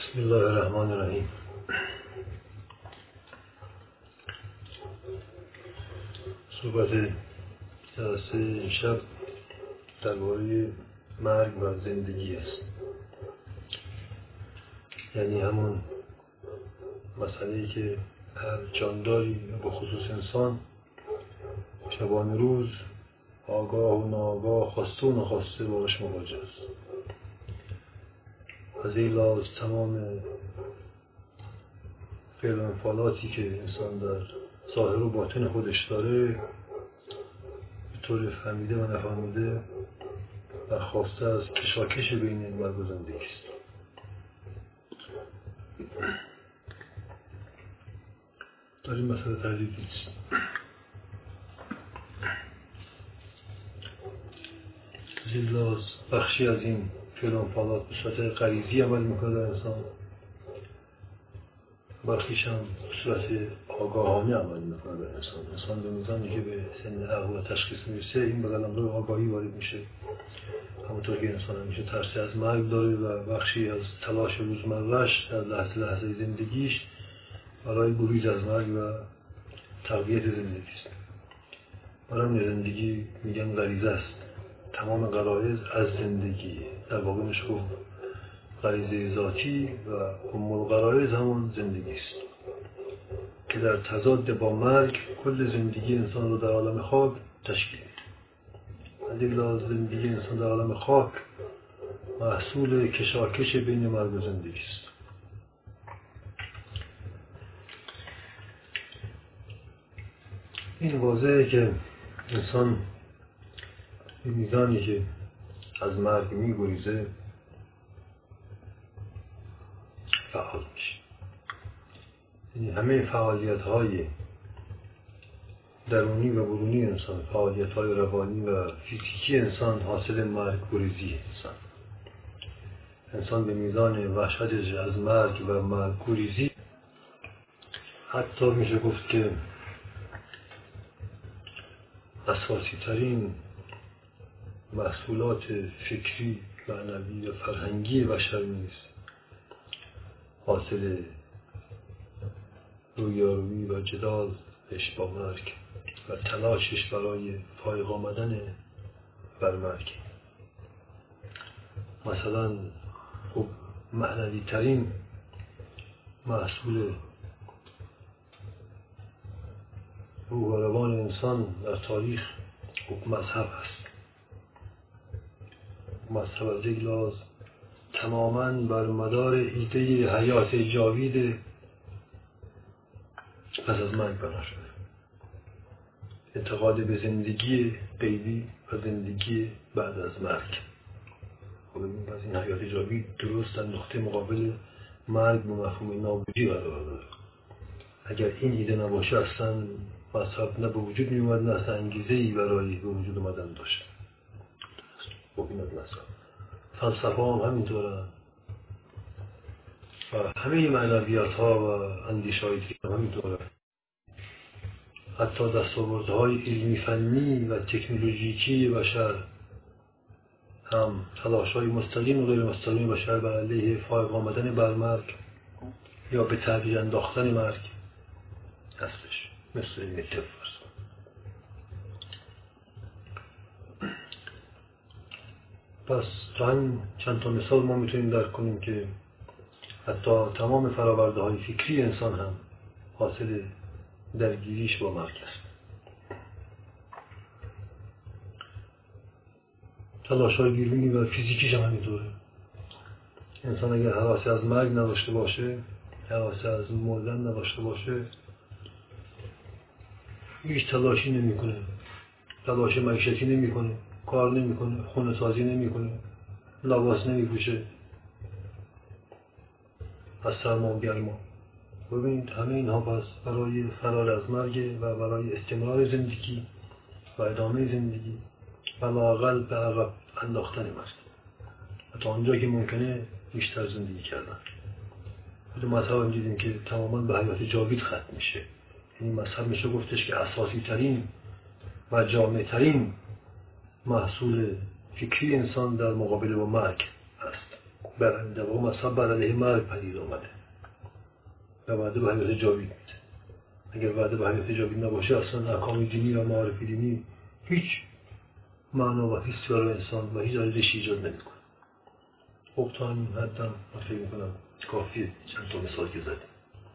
بسم الله الرحمن الرحیم. صحبت جلسه امشب درباره مرگ و زندگی است. یعنی همون مسئله‌ای که هر جانداری به خصوص انسان شبانه روز آگاه و ناآگاه، خواسته و نخواسته باش مواجه است. از این لحاظ تمام فعل و انفعالاتی که انسان در ظاهر و باطن خودش داره به طور فهمیده و نفهمیده برخواسته از کشاکش بین مرگ و زندگی است. در این مسئله تردیدی نیست. از این لحاظ بخشی از این فعل و انفعالات به صورت غریزی عمل میکنه در انسان، برخیش هم به صورت آگاهانه عمل میکنه در انسان. انسان به میزانی که به سن عقل و تشخیص میرسه این به قلمرو آگاهی وارد میشه. همونطور که انسان همیشه ترسی از مرگ داره و بخشی از تلاش روزمره‌اش در لحظه زندگیش برای گریز از مرگ و تقویت زندگی است. برای زندگی میگن غریزه است. تمام غرایز از زندگی، در واقع میشه گفت غریزه ذاتی و ام الغرایز همون زندگی است که در تضاد با مرگ کل زندگی انسان رو در عالم خاک تشکیل میده. از این لحاظ زندگی انسان در عالم خاک محصول کشاکش بین مرگ و زندگی است. این واضحه که انسان به میزانی که از مرگ میگریزه فعال میشه. یعنی همه فعالیت‌های درونی و برونی انسان، فعالیت‌های روانی و فیزیکی انسان حاصل مرگ گریزی انسان به میزان وحشتش از مرگ و مرگ گریزی حتی میشه گفت که اساسی ترین محصولات فکری، معنوی و فرهنگی بشر نیست حاصل رویارویی و جدالش با مرگ و تلاشش برای فایق آمدن بر مرگ. مثلا خب معنوی ترین محصول روح و روان انسان در تاریخ خب مذهب است. مذهب از یک لحاظ تماماً بر مدار ایده حیات جاوید پس از مرگ بنا شده. اعتقاد به زندگی غیبی و زندگی بعد از مرگ. خب از این حیات جاوید درست در نقطه مقابل مرگ به مفهوم نابودی قرار داره. اگر این ایده نباشه اصلا مذهب نه به وجود می اومد، نه اصلا انگیزه‌ای برای به وجود اومدن داشت. خب این از مذهب. فلسفه هم همینطوره و همه معنویات ها و اندیشه‌های دیگه همینطوره. حتی دستاوردهای علمی فنی و تکنولوژیکی بشر هم تلاش‌های مستقیم و غیر مستقیم بشر بر علیه فایق آمدن بر مرگ یا به تعبیر انداختن مرگ هستش، مثل این طب. پس چند تا مثال ما میتونیم درک کنیم که حتی تمام فراورده های فکری انسان هم حاصل درگیریش با مرگ است. تلاش های بیرونی و فیزیکیش هم همینطوره. انسان اگر هراسی از مرگ نداشته باشه، هراسی از مردن نداشته باشه، هیچ تلاشی نمیکنه، تلاش معیشتی نمیکنه، کار نمیکنه، خونه سازی نمیکنه، لباس نمیپوشه، از سرما و گرما. ببینید همه اینها پس برای فرار از مرگ و برای استمرار زندگی و ادامه زندگی و لااقل به عقب انداختن مرگ، حتی آنجا که ممکنه بیشتر زندگی کردن. تو مذهب دیدیم که تماما به حیات جاوید ختم میشه. این مذهب میشه گفتش که اساسی ترین و جامع ترین محصول فکری انسان در مقابله با مرگ است. برنده و مذهب بر علیه مرگ پدید آمده و وعده به حیات جاوید میده. اگر وعده به حیات جاوید نباشه اصلا احکام دینی و معارف دینی هیچ معنا و حسی برای انسان و هیچ ارزشی ایجاد نمیکنه. خب تا همین حدم من فکر میکنم کافیه چند تا مثال که زدیم.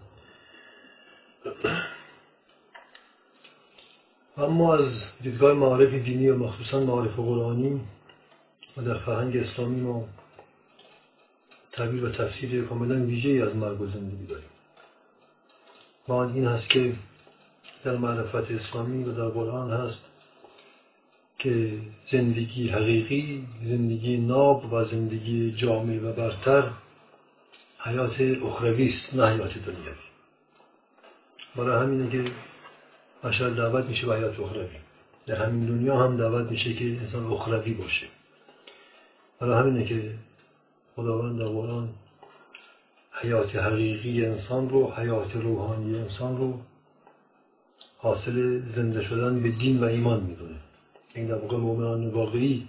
اما از دیدگاه معارف دینی و مخصوصا معارف قرآنی و در فرهنگ اسلامی ما تعبیر و تفسیر کاملا ویژه‌ای از مرگ و زندگی داریم. و آن این هست که در معرفت اسلامی و در قرآن هست که زندگی حقیقی، زندگی ناب و زندگی جامع و برتر حیات اخروی است، نه حیات دنیوی. برای همینه که بشر دعوت میشه به حیات اخروی. در همین دنیا هم دعوت میشه که انسان اخروی باشه. برای همینه که خداوند در قرآن حیات حقیقی انسان رو، حیات روحانی انسان رو حاصل زنده شدن به دین و ایمان میدونه. این در واقع مؤمنان واقعی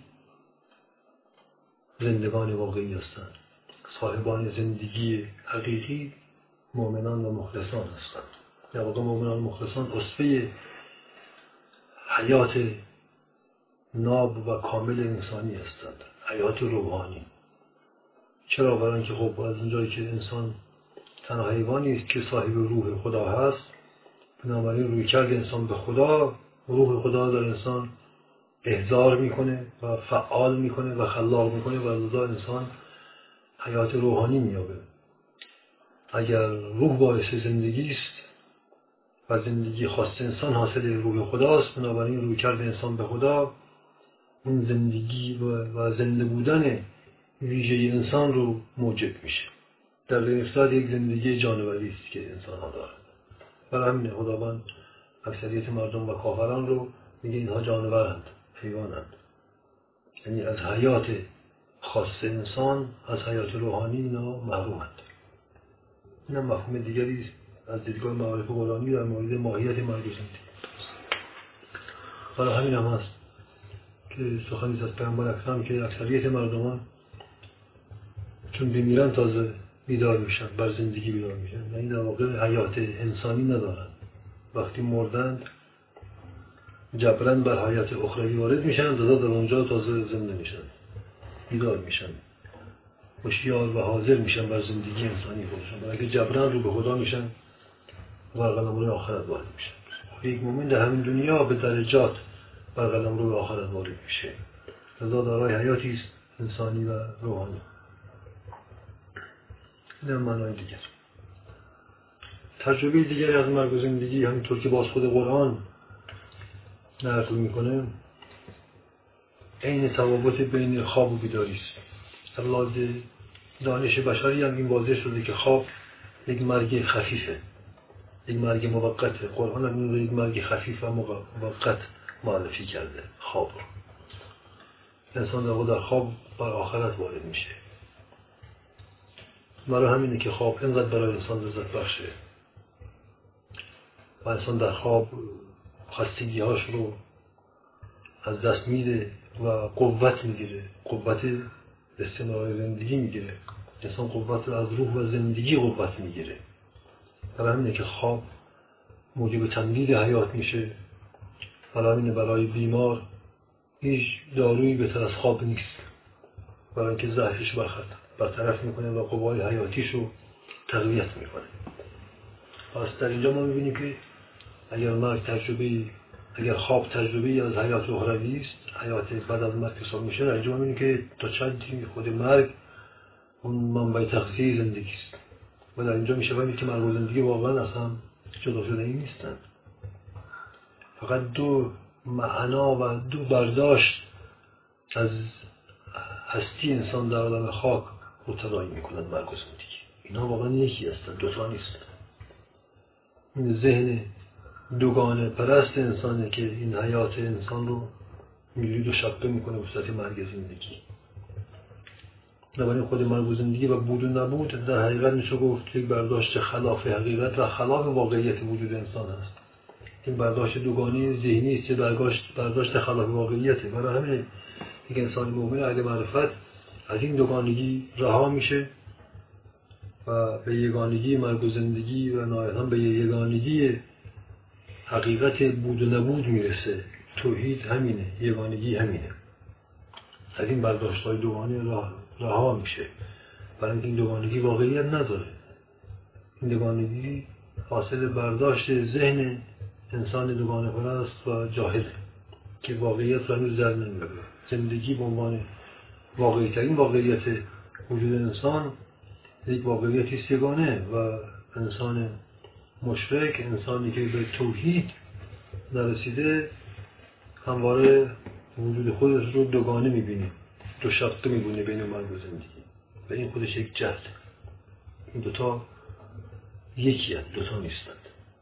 زندگان واقعی هستند. صاحبان زندگی حقیقی مؤمنان و مخلصان هستند. در واقع مؤمنان و مخلصان اصفه حیات ناب و کامل انسانی هستند، حیات روحانی. چرا؟ برای اینکه خب از اونجایی که انسان تنها حیوانی است که صاحب روح خدا هست، بنابراین رویکرد انسان به خدا، روح خدا در انسان احضار میکنه و فعال میکنه و خلاق میکنه و لذا انسان حیات روحانی مییابه. اگر روح باعث زندگی است و زندگی خاص انسان حاصل روح خداست، بنابراین رویکرد انسان به خدا اون زندگی و زنده بودن ویژه انسان رو موجب میشه. در اصل یک زندگی جانوری است که انسان ها دارند. برای همین خداوند اکثریت مردم و کافران رو میگه اینها جانورند، حیوانند. یعنی از حیات خاص انسان، از حیات روحانی اینا محرومند. این هم مفهوم دیگری است از دیدگاه معارف قرآنی در مورد ماهیت مرگ و زندگی. برای همین هم هست که سخنی از پیامبر اکرم که اکثریت مردمان چون بمیرن تازه بیدار میشن، بر زندگی بیدار میشن. یعنی در واقع حیات انسانی ندارن. وقتی مردند جبرا بر حیات اخروی وارد میشن، در اونجا تازه زنده میشن، بیدار میشن، هوشیار و حاضر میشن بر زندگی انسانی خودشون. برای که جبرا رو به خدا میشن و قلمرو آخرت وارد میشن. یک مومن در همین دنیا به درجات بر قلمرو آخرت وارد میشه. لذا دارای حیاتی است انسانی و روحانی. این هم معنای دیگر. تجربه دیگری از مرگ و زندگی همینطور که باز خود قرآن نقل میکنه عین تفاوت بین خواب و بیداری است. در لحاظ دانش بشری هم این واضح شده که خواب یک مرگ خفیفه، یک مرگ موقته. قرآن هم این رو یک مرگ خفیف و موقت معرفی کرده. خواب رو انسان در خواب بر آخرت وارد میشه. برای همینه که خواب اینقدر برای انسان لذت بخشه و انسان در خواب خستگی‌هاش رو از دست میده و قوت میگیره، قوت استمرار زندگی میگیره. انسان قوت رو از روح و زندگی قوت میگیره. برای همینه که خواب موجب تمدید حیات میشه. برای همینه برای بیمار هیچ دارویی بهتر از خواب نیست، برای اینکه ضعفش برطرف میکنه و قوای حیاتیش رو تقویت میکنه. پس در اینجا ما میبینیم که اگر خواب تجربه از حیات اخروی است، حیات بعد از مرگ حساب میشه، در اینجا ما میبینیم که تا چندی خود مرگ اون منبع تغذیه زندگی است. و در اینجا میشه فهمید که مرگ و زندگی واقعا اصلا جدا شده ای نیستن. فقط دو معنا و دو برداشت از هستی انسان در عالم خاک مترایی میکنند مرگ و زندگی. اینا واقعا یکی هستند، دوتا نیستند. این ذهن دوگانه پرست انسانه که این حیات انسان رو میلید و شبه میکنه به صورت مرگ زندگی. بنابراین خود مرگ و زندگی و بود و نبود در حقیقت میشه گفت یک برداشت خلاف حقیقت و خلاف واقعیت وجود انسان هست. این برداشت دوگانه ذهنی است، برداشت خلاف واقعیته. برای همین یک انسان مومن اهل معرفت از این دوگانگی رها میشه و به یگانگی مرگ و زندگی و نهایتاً به یگانگی حقیقت بود و نبود میرسه. توحید همینه، یگانگی همینه. از این برداشت‌های دوگانه رها میشه، برای اینکه این دوگانگی واقعیت نداره. این دوگانگی حاصل برداشت ذهن انسان دوگانه پرست و جاهله که واقعیت رو هنوز در نمیاره. زندگی به عنوان واقعی‌ترین واقعیت وجود انسان یک واقعیتی است یگانه و انسان مشرک، انسانی که به توحید نرسیده، همواره وجود خودش رو دوگانه میبینه، دو شقه میبینه بین مرگ و زندگی و این خودش یک جهل. این دوتا یکی هست، دوتا نیستند.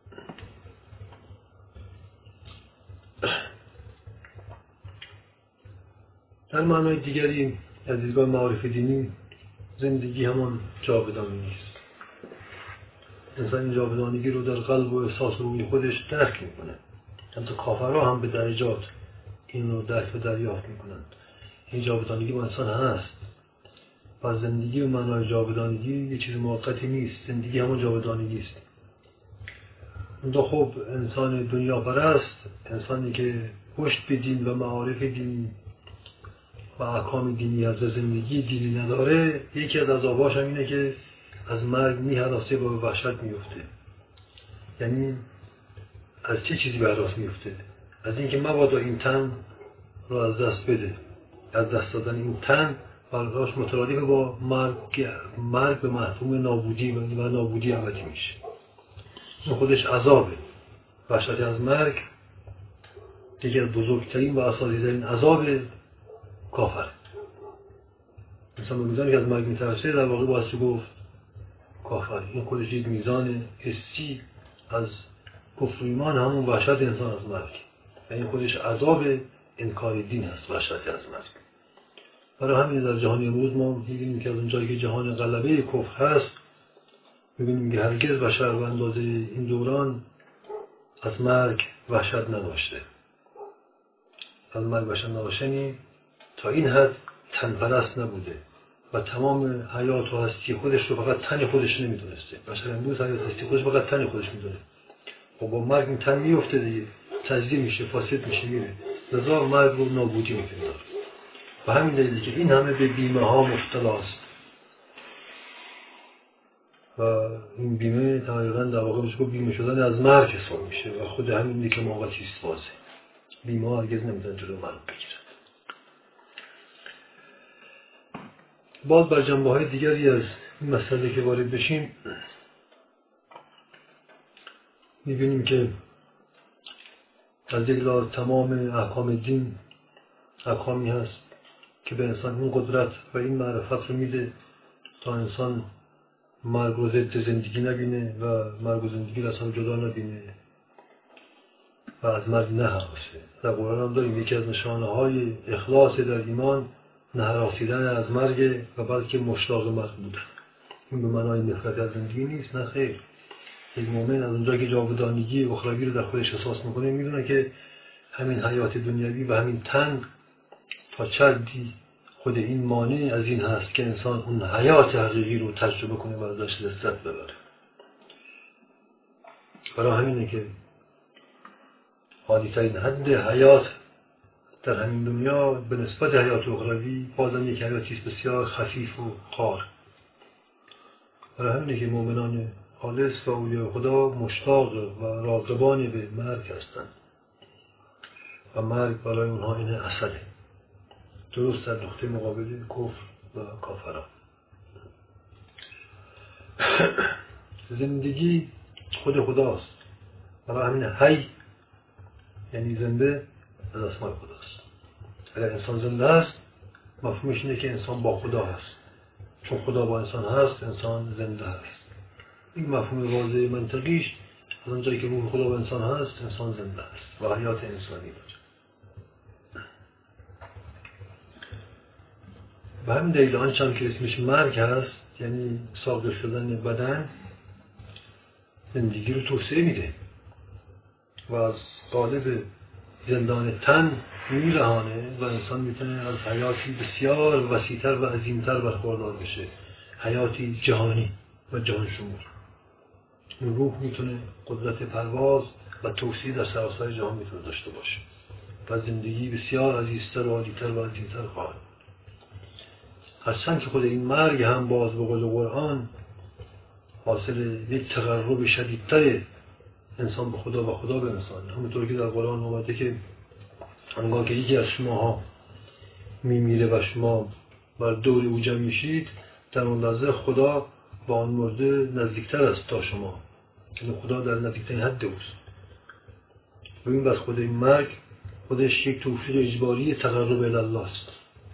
در معنای دیگری از دیدگاه معارف دینی زندگی همان جاودانی نیست. انسان این جاودانگی رو در قلب و احساس روی خودش درک میکنه. حتی کافرها هم به درجات این رو درک و دریافت میکنند. این جاودانگی با انسان هست و زندگی و معنای جاودانگی یه چیز موقتی نیست. زندگی همون جاودانگی است. اونجا خب انسان دنیا پرست، انسانی که پشت به دین و معارف دینی و احکام دینی از زندگی دینی نداره، یکی از عذاباش هم اینه که از مرگ میهراسه و به وحشت میفته. یعنی از چه چیزی به هراس میفته؟ از اینکه مبادا این تن رو از دست بده. از دست دادن این تن براش مترادف با مرگ به محکوم نابودی و نابودی ابدی میشه. این خودش عذابه. وحشت از مرگ یکی از بزرگترین و اساسی‌ترین عذاب کافر. انسان به میزانی که از مرگ میترسه در واقع باید گفت کافر. این خودش یک میزان حسی از کفر و ایمان، همون وحشت انسان از مرگ و این خودش عذاب انکار دین هست. وحشت از مرگ. برای همین در جهان امروز ما می‌بینیم که از اونجایی که جهان غلبه کفر هست، می‌بینیم که هرگز بشر به اندازه این دوران از مرگ وحشت نداشته. از مرگ وحشت نداشتنی تا این حد تنپرست نبوده و تمام حیات و هستی خودش رو فقط تن خودش نمیدونسته. بشر امروز حیات هستی خودش فقط تن خودش میدونه. و با مرگ این تن میفته دیگه، تجزیه میشه، فاسد میشه، میره. لذا مرگ رو نابودی میپنداره. و همین دلیلی که این همه به بیمه ها مبتلاست و این بیمه تقریبا در واقع میشه بیمه شدن از مرگ حساب میشه و خود همین که موقعی است بازه. بیمه ها هرگز نمیتونن جلوی مرگ بگیرن. باز بر جنبه های دیگری از این مسئله که وارد بشیم، میبینیم که از یک لحاظ تمام احکام دین احکامی هست که به انسان این قدرت و این معرفت رو میده تا انسان مرگ رو ضد زندگی نبینه و مرگ و زندگی رو اصلا جدا نبینه و از مرگ نهراسه. در قرآن هم داریم یکی از نشانه های اخلاص در ایمان نهراسیدن از مرگ و بلکه مشتاق مرگ بودن. این به معنای نفرت از زندگی نیست، نه خیر. یک مؤمن از اونجا که جاودانگی اخروی رو در خودش احساس میکنه میدونه که همین حیات دنیوی و همین تن تا چه حدی خود این مانع از این هست که انسان اون حیات حقیقی رو تجربه کنه و ازش لذت ببره. برای همینه که عالی‌ترین حد حیات در همین دنیا به نسبت حیات اخروی بازم یک حیاتی است بسیار خفیف و خار. برای همینه که مؤمنان خالص و اولیاء خدا مشتاق و راغبان به مرگ هستند و مرگ برای اونها این اصله، درست در نقطه مقابل کفر و کافران. زندگی خود خداست. برای همین حی یعنی زنده از اسماء خداست. اگر انسان زنده است مفهومش اینه که انسان با خدا هست. چون خدا با انسان هست انسان زنده هست. این مفهوم واضح منطقیش از اونجایی که روح خدا با انسان هست انسان زنده است و حیات انسانی داره. به همین دلیل آنچه هم که اسمش مرگ هست، یعنی ساقط شدن بدن، زندگی رو توسعه میده و از قالب زندان تن میرهانه و انسان میتونه از حیاتی بسیار وسیع‌تر و عظیم‌تر برخوردار بشه، حیاتی جهانی و جهان شمول. این روح میتونه قدرت پرواز و توسعه در سراسر جهان میتونه داشته باشه و زندگی بسیار عزیزتر و عالی‌تر و عظیم‌تر خواهد. هرچند که خود این مرگ هم باز به قول قرآن حاصل یک تقرب شدیدتر انسان به خدا و خدا به انسان. همونطور که در قرآن اومده که آنگاه که یکی از شماها میمیره و شما بر دور او جمع میشید، در اون لحظه خدا با آن مرده نزدیکتر است تا شما، یعنی خدا در نزدیکترین حد اوست. ببین بس خود این مرگ خودش یک توفیق اجباری تقرب الی الله است.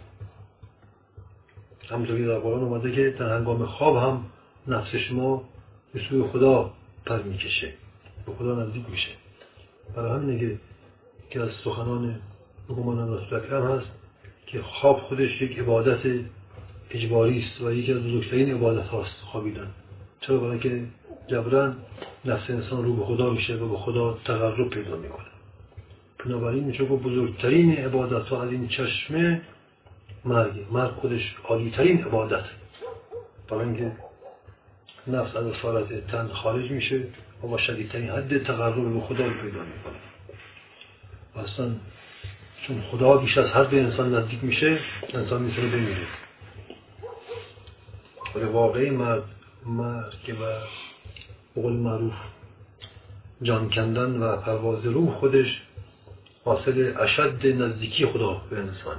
همونطور که در قرآن اومده که در هنگام خواب هم نفس شما به سوی خدا پر میکشه، به خدا نزدیک میشه. برای همینه که از سخنان بگمان رسول اکرم هست که خواب خودش یک عبادت اجباری است و یکی از بزرگترین عبادت هاست خوابیدن. چرا؟ برای که جبران نفس انسان رو به خدا میشه و به خدا تقرب پیدا میکنه. بنابراین میشه که بزرگترین عبادت ها از این چشمه مرگ خودش عالیترین عبادت، برای اینکه نفس از اسارت تن خارج میشه و با شدیدترین حد تقرب به خدا رو پیدا میکنه. و اصلا چون خدا بیش از حد به انسان نزدیک میشه، انسان میتونه بمیره. ولی واقعی مرگ و به قول معروف جان کندن و پرواز روح خودش حاصل اشد نزدیکی خدا به انسانه.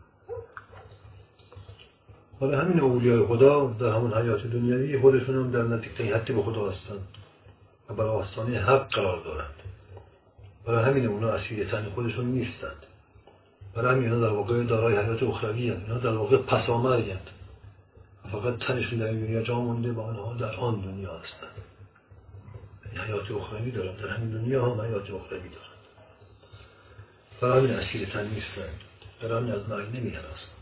برای همین اولیای خدا در همون حیات دنیوی خودشون هم در نزدیکترین حد به خدا هستن و بر آستانه حق قرار دارند. برای همین اونا اسیر تن خودشون نیستند. برای همین اونا در واقع دارای حیات اخروی هستند. اونا در واقع پسامرگند. فقط تنشون در این دنیا جا مونده و آنها در آن دنیا هستند. حیات اخروی دارند، در همین دنیا هم حیات اخروی دارند. برای همین اسیر تن نیستند. برای همین از مرگ نمی‌هراسند.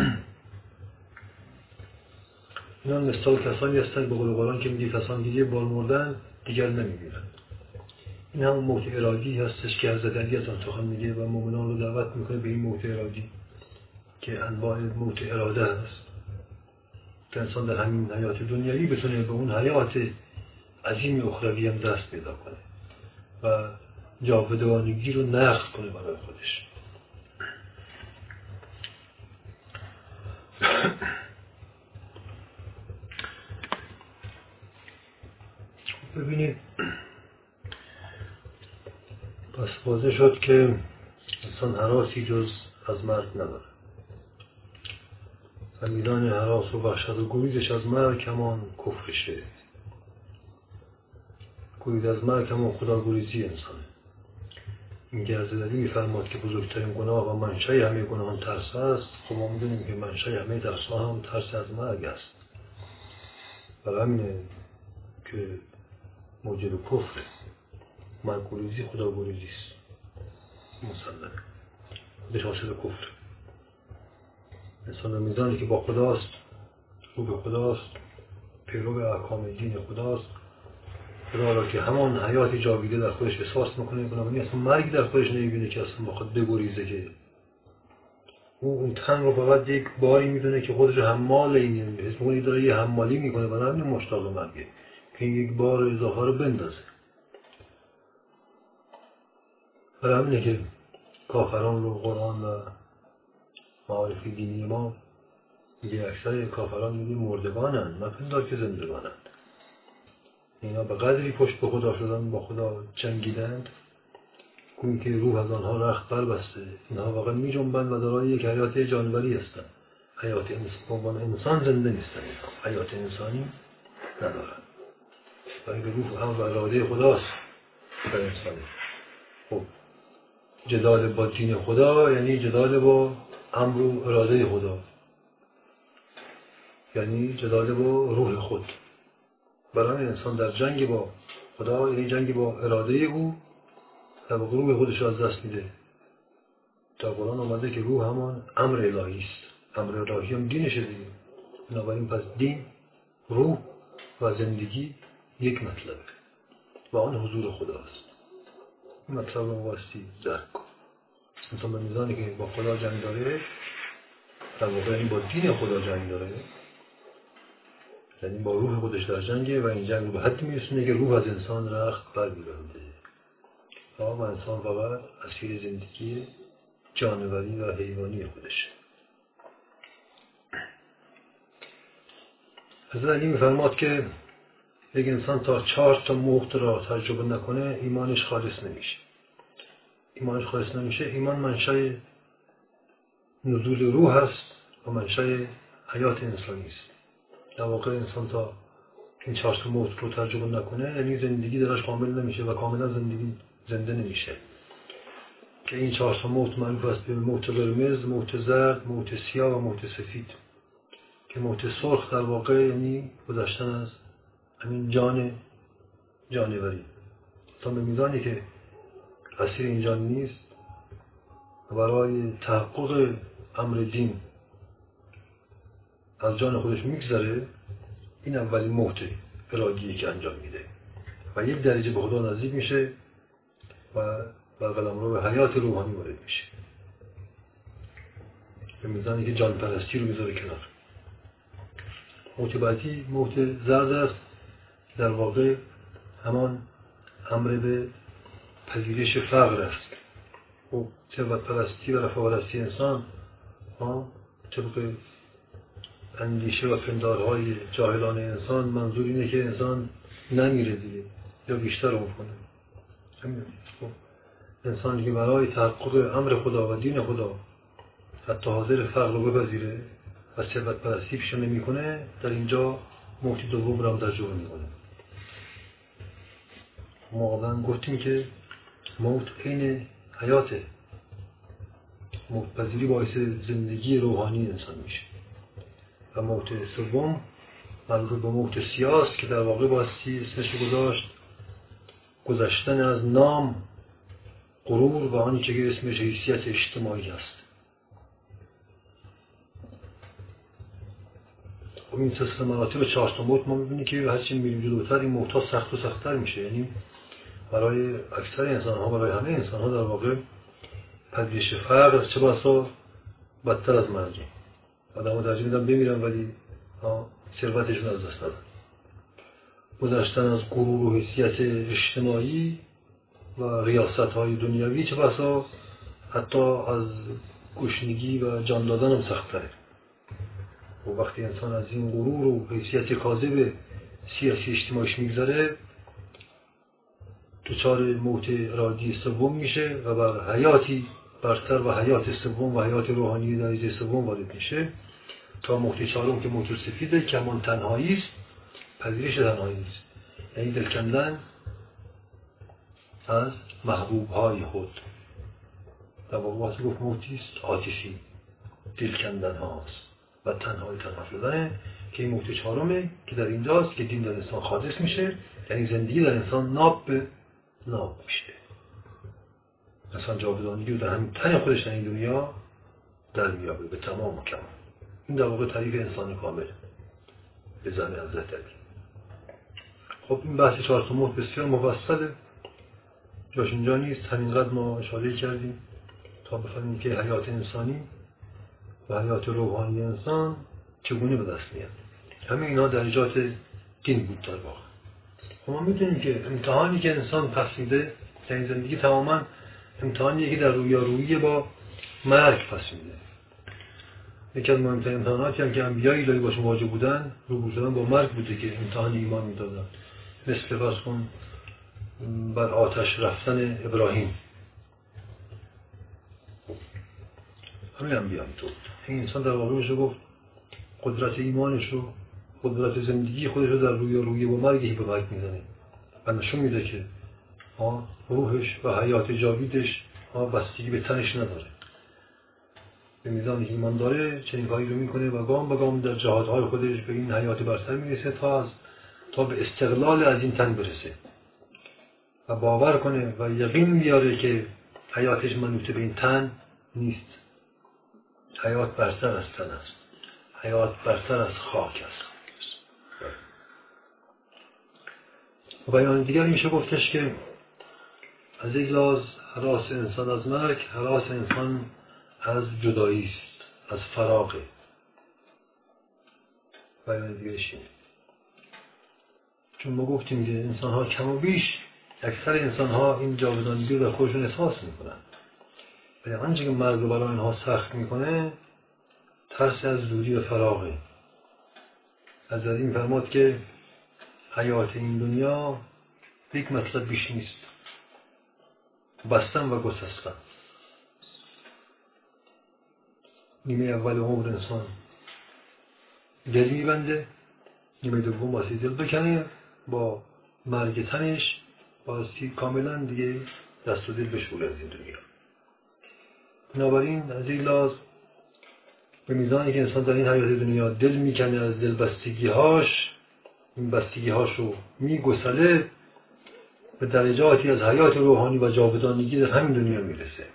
اینا مثال کسانی هستند به قول قرآن که میگه کسان دیگه بار مردن دیگر نمی‌میرند. این هم موت ارادی هستش که حضرت علی از آن سخن میگه و مؤمنان رو دعوت میکنه به این موت ارادی که انواع موت اراده هست که انسان در همین حیات دنیایی بتونه به اون حیات عظیم اخروی هم دست پیدا کنه و جاودانگی رو نقد کنه برای خودش. ببینید پس واضح شد که انسان هراسی جز از مرگ نداره و میدان هراس و وحشت و گریزش از مرگ همان کفرشه. گریز از مرگ همان خدا گریزی انسانه. این که حضرت علی میفرماد که بزرگترین گناه و منشأ همه گناهان ترس است. خب ما میدونیم که منشأ همه ترس ها هم ترس از مرگ است. برای همینه که موجب کفره. مرگ گریزی خدا گریزی است. مسلمه خودش حاصل کفر. انسان در میزانی که با خداست، رو به خداست، پیرو احکام دین خداست، خدا را که همان حیات جاویده در خودش احساس میکنه، بنابراین اصلا مرگ در خودش نمیبینه که اصلا با خود بگریزه، که او اون تن رو فقط یک باری میدونه که خودش حمال اینه، حس میکنه داره یه حمالی میکنه، برای همین مشتاق مرگه که این یک بار اضافه رو بندازه. برای همینه که کافران رو قرآن و معارف دینی ما میگه اکثر کافران میگه مردگانند، نپندار که زندگانند. اینا به قدری پشت به خدا شدن، با خدا جنگیدند گویی که روح از آنها رخت بربسته. اینها واقعا می جنبند و دارای یک حیات جانوری هستند. حیات انسان زنده نیستند. حیات انسانی ندارند. برای که روح هم و اراده خداست در انسانی. خب جدال با دین خدا یعنی جدال با امر و اراده خدا، یعنی جدال با روح خود. برای انسان در جنگ با خدا یعنی جنگ با اراده او و با روح خودش از دست میده. در قرآن آمده که روح همان امر الهی است. امر الهی هم دینشه دیگه. بنابراین پس دین، روح و زندگی یک مطلبه و آن حضور خداست. این مطلب رو واسطی درک کن. انسان به میزانی که با خدا جنگ داره، در واقع یعنی با دین خدا جنگ داره، یعنی با روح خودش در جنگه و این جنگ رو به حدی میرسونه که روح از انسان رخت برمی‌گرده و انسان فقط اسیر زندگی جانوری و حیوانی خودشه. حضرت علی می‌فرماد که یک انسان تا 4 تا موت را تجربه نکنه ایمانش خالص نمیشه. ایمانش خالص نمیشه. ایمان منشأ نزول روح است و منشأ حیات انسانی است. در واقع انسان تا این 4 تا موت رو تجربه نکنه یعنی زندگی درش کامل نمیشه و کاملا زندگی زنده نمیشه. که این 4 تا موت معروف است به موت قرمز، موت زرد، موت سیاه و موت سفید. که موت سرخ در واقع یعنی گذشتن از همین جان جانوری. تا به میزانی که اسیر این جان نیست و برای تحقق امر دین از جان خودش میگذره، این اولین موت ارادیه که انجام میده و یک درجه به خدا نزدیک میشه و بر قلمرو به حیات روحانی وارد میشه. به میزانی که جان پرستی رو میذاره کنار. موت بعدی موت زرد است، در واقع همان امر به پذیرش فقر است. و ثروت پرستی و رفاه پرستی انسان طبق اندیشه و پندارهای جاهلان انسان منظور اینه که انسان نمیره دیگه یا بیشتر عمر کنه. انسانی که برای تحقق امر خدا و دین خدا حتی حاضر فقر رو بپذیره و ثروت پرستی پیشه نمیکنه، در اینجا موت دوم رو هم تجربه میکنه. ما قبلا گفتیم که موت عین حیاته. موت پذیری باعث زندگی روحانی انسان میشه. و موت سوم مربوط به موت سیاه است که در واقع بایستی اسمش گذاشت گذشتن از نام، غرور و آنچه که اسمش حیثیت اجتماعی است. و این سلسله مراتب 4 تا موت ما می‌بینیم که هرچی میریم جلوتر این موت‌ها سخت و سخت‌تر میشه. یعنی برای اکثر انسان‌ها، برای همه انسان‌ها در واقع پذیرش فقر چه بسا بدتر از مرگه. آدم‌ها ترجیح میدن بمیرن ولی ثروتشون از دست ندن. گذشتن از غرور و حیثیت اجتماعی و ریاست‌های دنیوی چه بسا حتی از گشنگی و جان دادن هم سخت‌تره. و وقتی انسان از این غرور و حیثیت کاذب سیاسی اجتماعیش میگذره دچار موت ارادی سوم میشه و بر حیاتی برتر و حیات سوم و حیات روحانی درجه سوم وارد میشه تا موت 4 که موت سفیده که همان تنهایی است، پذیرش تنهایی است، یعنی دل کندن از محبوب های خود. در واقع واسه گفت موتی است عاطفی، دل کندن هاست و تنها شدن که این موت 4 که در اینجاست که دین در انسان خالص میشه، یعنی زندگی در انسان ناب به ناب میشه. انسان جاودانگی رو در همین تن خودش در این دنیا در میابه به تمام و کمال. این در واقع تعریف انسان کامل به زن حضرت علی. خب این بحث 4 تا موت بسیار مفصله، جاش اینجا نیست. همینقدر ما اشاره کردیم تا بفهمیم که حیات انسانی و حیات روحانی انسان چگونه به دست میاد. همه اینا درجات دین بود در واقع. ما میدونیم که امتحانی که انسان پس میده در این زندگی تماما امتحانیه که در رویارویی با مرگ پس میده. یکی از مهمترین امتحاناتی هم که انبیای الهی باش مواجه بودن روبرو شدن با مرگ بوده که امتحان ایمان میدادن. مثل فرض کن بر آتش رفتن ابراهیم. همین انبیا اینطور. این انسان در واقع میشه گفت قدرت ایمانش رو، قدرت زندگی خودش رو در رویارویی با مرگی به مرگ میزنه و نشون میده که روحش و حیات جاویدش بستگی به تنش نداره. به میزانی که ایمان داره چنین کاری رو میکنه و گام به گام در جهادهای خودش به این حیات برتر میرسه تا به استقلال از این تن برسه و باور کنه و یقین بیاره که حیاتش منوط به این تن نیست. حیات برتر از تن است. حیات برتر از خاک است. و بیان دیگر میشه گفتش که از یک لحاظ هراس انسان از مرگ، هراس انسان از جدایی است، از فراغه. بیان دیگرش اینه. چون ما گفتیم که انسان ها کم و بیش، اکثر انسان ها این جاودانگی رو در خودشون احساس میکنن، ولی آنچه که مرگ رو برای اینها سخت میکنه ترس از دوری و فراغه. از این فرماد که حیات این دنیا یک مطلب بیش نیست، بستن و گسستن. نیمه اول عمر انسان دل میبنده، نیمه دوم واسه دل بکنه، با مرگ تنش باستی کاملا دیگه دست و دل بشوره از این دنیا. بنابراین از این لحاظ به میزانی که انسان در این حیات دنیا دل میکنه از دل بستگیهاش، این بستگیهاش رو میگسله، به درجاتی از حیات روحانی و جاودانگی در همین دنیا میرسه.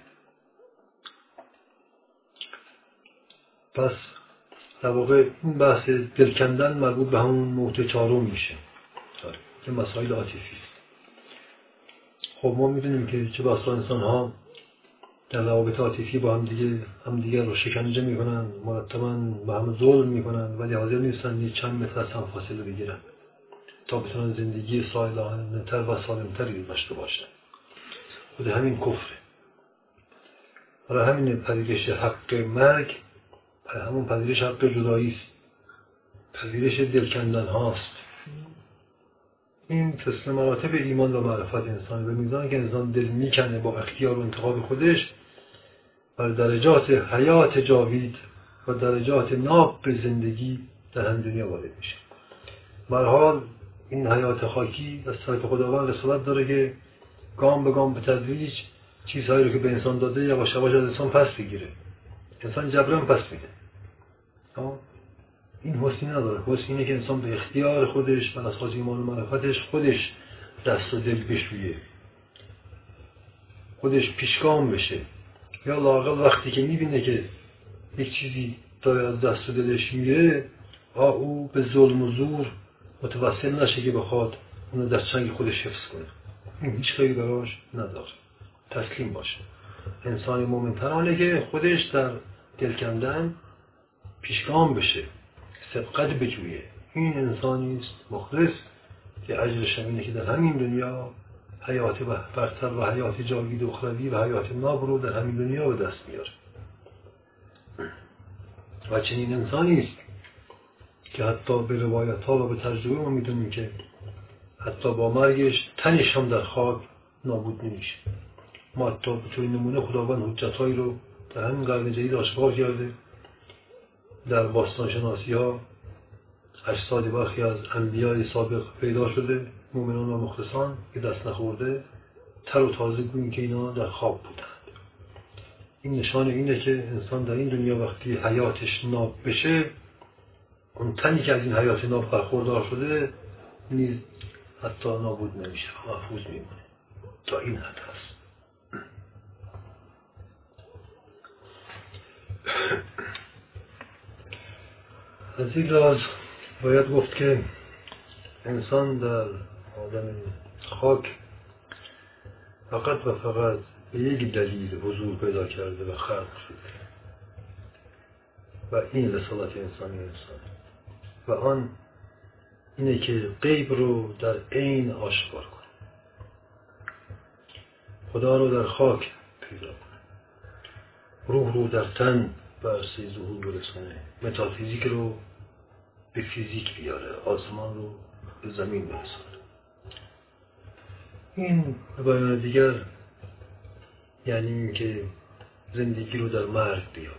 پس در واقع این بحث دل کندن مربوط به همون موت چهارم میشه که مسائل عاطفی است. خب ما میدونیم که چه بسا انسان ها در روابط عاطفی با هم دیگر رو شکنجه میکنن، مرتباً با هم ظلم میکنن، ولی حاضر نیستن یه چند متر از هم فاصله بگیرن تا بتونن زندگی صالحانه‌تر و سالمتری داشته باشن. خود همین کفره. برای همین پذیرش حق مرگ همون پذیرش حق جدایی است، پذیرش دل کندن هاست. این تسلیم مراتب ایمان و معرفت انسان. به میزانی که انسان دل میکنه با اختیار و انتخاب خودش، بر درجات حیات جاوید و درجات ناب زندگی در هم دنیا وارد میشه. به هر حال این حیات خاکی از طرف خداوند رسالت داره که گام به گام به تدریج چیزهایی رو که به انسان داده یواش یواش از انسان پس بگیره. انسان جبران پس میده. این حسنی نداره. حسنی اینه که انسان به اختیار خودش بر اساس ایمان و معرفتش خودش دست و دل بشویه، خودش پیشگام بشه، یا لااقل وقتی که میبینه که یک چیزی داره از دست و دلش میره، او به ظلم و زور متوسل نشه که بخواد اونو در چنگ خودش حفظ کنه. این هیچ خیلی براش نداره. تسلیم باشه. انسان مومن ترانه که خودش در دل کندن پیشگام بشه، سبقت بجویه. این انسانی است مخلص که اجرش اینه که در همین دنیا حیات برتر و حیات جاوید اخروی و حیات ناب رو در همین دنیا به دست میاره. و چنین انسانی است که حتی به روایت ها و به تجربه ما میدونیم که حتی با مرگش تنش هم در خاک نابود نمیشه. ما حتی به طور نمونه خداوند حجتهایی رو در همین قرن جدید آشکار کرده. در باستانشناسی ها اجساد برخی از انبیای سابق پیدا شده، مومنان و مخلصان که دست نخورده، تر و تازه گویی که اینا در خواب بودند. این نشان اینه که انسان در این دنیا وقتی حیاتش ناب بشه، اون تنی که از این حیات ناب برخوردار شده نیز حتی نابود نمیشه، محفوظ میمونه. تا این حد هست. از این لحاظ باید گفت که انسان در آدم خاک فقط و فقط به یک دلیل حضور پیدا کرده و خلق شده و این رسالت انسانی انسان و آن اینه که غیب رو در عین آشکار کنه، خدا رو در خاک پیدا کنه، روح رو در تن به عرصه ظهور برسونه، متافیزیک رو به فیزیک بیاره، آسمان رو به زمین برسونه. این به بیان دیگر یعنی این که زندگی رو در مرگ بیاره،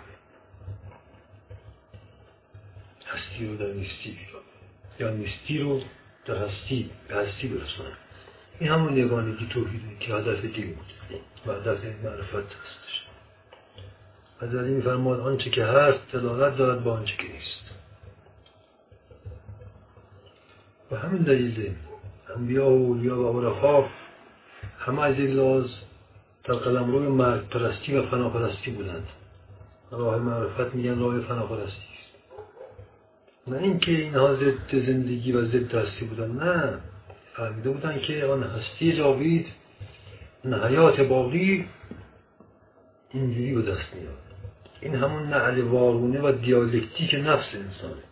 هستی رو در نیستی بیاره، یا نیستی رو در هستی به هستی برسونه. این همون یگانگی توحیده که هدف دین بود و هدف معرفت هستش. از این می‌فرماد آنچه که هست دلالت دارد با آنچه که نیست. و همین دلیل انبیا و اولیا و عرفا همه از این لحاظ در قلمرو مرگ پرستی و فنا پرستی بودند. راه معرفت میگن راه فنا پرستی است. نه اینکه اینها ضد زندگی و ضد هستی بودن، نه، فهمیده بودن که آن هستی جاوید حیات باقی اینجوری به دست میاد. این همون نعل وارونه و دیالکتیک نفس انسانه.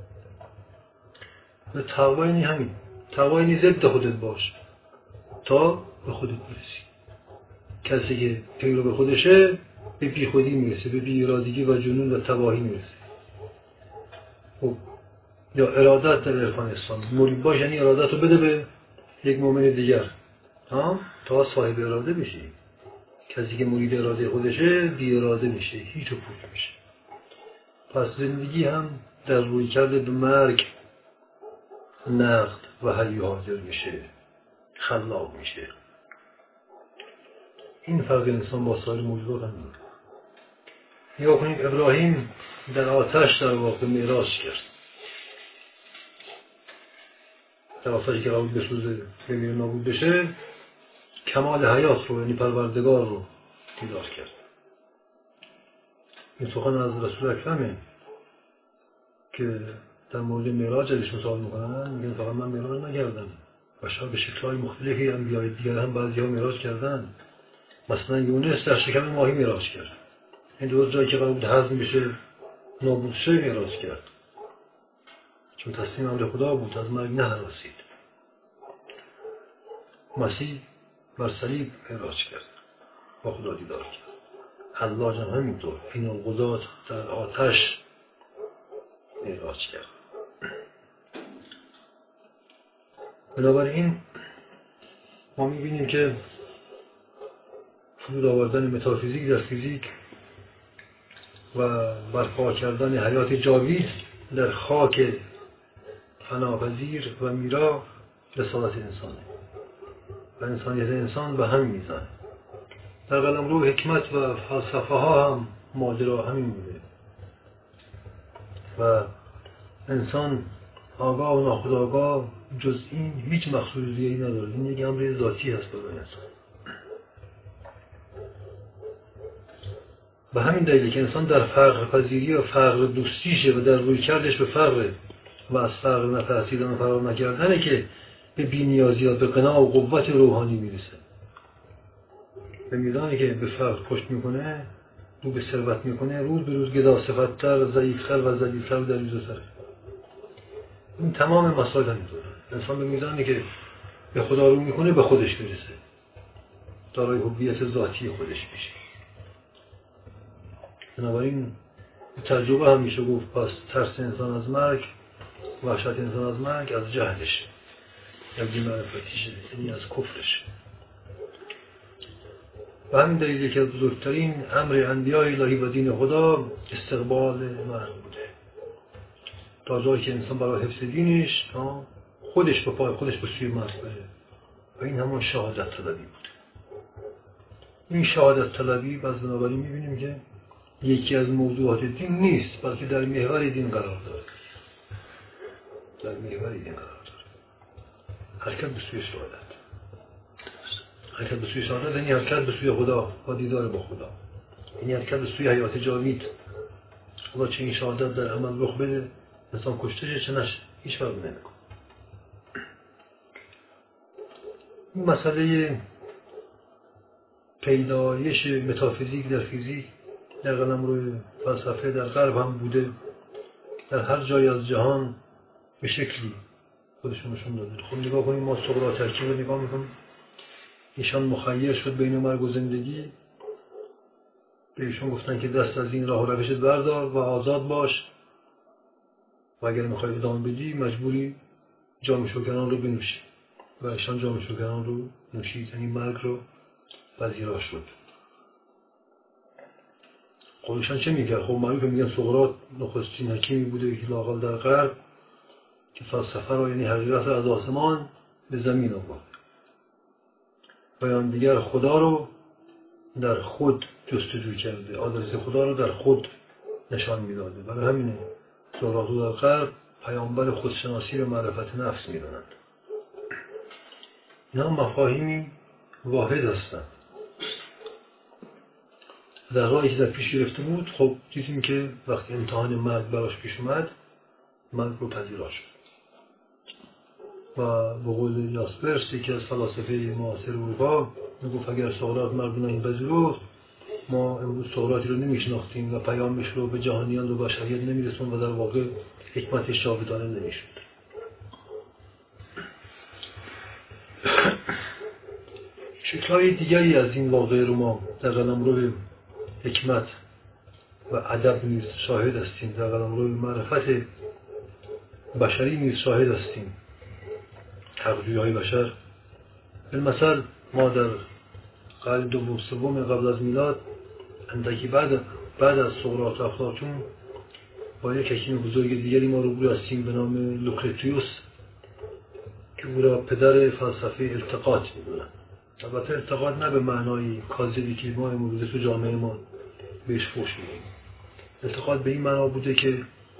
و تقوا یعنی همین. تقوا یعنی ضد خودت باش تا به خودت برسی. کسی که پیرو به خودشه به بی خودی میرسه، به بی ارادگی و جنون و تباهی میرسه. خب یا ارادت در عرفان اسلام مرید باش یعنی ارادت رو بده به یک مؤمن دیگر تا صاحب اراده بشی. کسی که مرید اراده خودشه بی اراده میشه، هیچ و پوچ میشه. پس زندگی هم در روی کرده به مرگ نقد و حی حاضر میشه، خلاق میشه. این فرق انسان با سایر موجودات هم میده. نگاه کنیم ابراهیم در آتش در واقع معراج کرد. در آتشی که قرار بسوزه بمیره نابود بشه کمال حیات رو یعنی پروردگار رو دیدار کرد. این سخن از رسول اکرمه که در مورد معراج ازشون سوال میکنن، میگن فقط من معراج نکردم، بشر به شکل‌های مختلفی انبیاء دیگر هم بعضی‌ها معراج کردن. مثلا یونس در شکم ماهی معراج کرد. این دو جایی که قرار بود هضم بشه نابود شه معراج کرد، چون تسلیم امر خدا بود، از مرگ نهراسید. مسیح بر صلیب معراج کرد، با خدا دیدار کرد. حلاج هم همینطور فین الغدات در آتش معراج کرد. بنابراین ما میبینیم که فرود آوردن متافیزیک در فیزیک و برپا کردن حیات جاوید در خاک فناپذیر و میرا رسالت انسانه و انسانیت انسان به هم میزنه. در قلمرو حکمت و فلسفه ها هم ماجرا همین بوده و انسان آگاه و ناخودآگاه جز این هیچ مقصود دیگری نداره. این یک امر ذاتی هست برای انسان. به همین دلیل که انسان در فقر پذیری و فقر دوستیشه و در روی کردش به فقر و از فقر نترسیدن و فرار نکردنه که به بی‌نیازیات به غنا و قوت روحانی میرسه. به میزانی که به فقر پشت میکنه، رو به ثروت میکنه، روز به روز گداصفت‌تر، ضعیف‌تر و ذلیل‌تر و دریوزه‌تر. این تمام مسائل همینطوره. انسان به میزانی که به خدا رو میکنه به خودش میرسه، دارای هویت ذاتی خودش میشه. بنابراین تجربه هم میشه گفت پس ترس انسان از مرگ، وحشت انسان از مرگ از جهلش، از بی‌معرفتیشه، یعنی از کفرش. و همین دلیلی که بزرگترین امر انبیاء الهی و دین خدا استقبال مرگ بوده، تا جایی که انسان برای حفظ دینش خودش به پای خودش به سوی مرگ بره. و این همون شهادت طلبی بود. این شهادت طلبی باز بنابراین میبینیم که یکی از موضوعات دین نیست، بلکه در محور دین قرار داره. در محور دین قرار داره. حرکت به سوی شهادت. حرکت به سوی شهادت یعنی حرکت به سوی خدا و دیدار با خدا. یعنی حرکت به سوی حیات جاوید. خدا چه این شهادت در عمل رخ بده، انسان کشته شه چه نشه، هیچ فرقی نمیکنه. این مسئله پیدایش متافیزیک در فیزیک در قلمرو فلسفه در غرب هم بوده، در هر جای از جهان به شکلی خودشون نشون داده. خب نگاه کنیم ما سقراط ترکیب رو نگاه میکنیم، ایشان مخیر شد بین مرگ و زندگی، به ایشون گفتن که دست از این راه و روشت بردار و آزاد باش و اگر میخوای ادامه بدی مجبوری جام شکران رو بنوشی و ایشان جام شکران رو نوشید، یعنی مرگ رو پذیرا شد. خودشان چه میگه؟ خب معروفه میگن سقراط نخستین حکیمی بوده که لااقل در غرب که فلسفه رو یعنی حقیقت از آسمان به زمین آورد و یا دیگر خدا رو در خود جستجو کرده، آدرس خدا رو در خود نشان میداده. برای همینه سقراط رو در غرب پیامبر خودشناسی و معرفت نفس میدونند. اینا مفاهیمی واحد هستند. در راهی که در پیش گرفته بود، خب دیدیم که وقتی امتحان مرگ براش پیش اومد، مرگ رو پذیرا شد. و به قول یاسپرس یکی از فلاسفه معاصر اروپا میگفت اگر سقراط مردم این پذیرفت ما امروز سقراطی رو نمیشناختیم و پیامش رو به جهانیان و بشریت نمیرسون و در واقع حکمتش جاودانه نمیشد. شکل‌های دیگری از این واقعه رو ما در قلمرو حکمت و ادب نیز شاهد هستیم، در قلمرو معرفت بشری نیز شاهد هستیم. حق‌جویی‌های بشر بالمثل ما در قرن دوم سوم قبل از میلاد اندکی بعد از سقراط و افلاطون با یک حکیم بزرگ دیگری ما روبرو هستیم به نام لوکرتیوس که او را پدر فلسفه التقاط می‌دونن. البته التقاط نه به معنای کاذبی که ما امروزه تو جامعه ما بهش فحش میدیم. التقاط به این معنا بوده که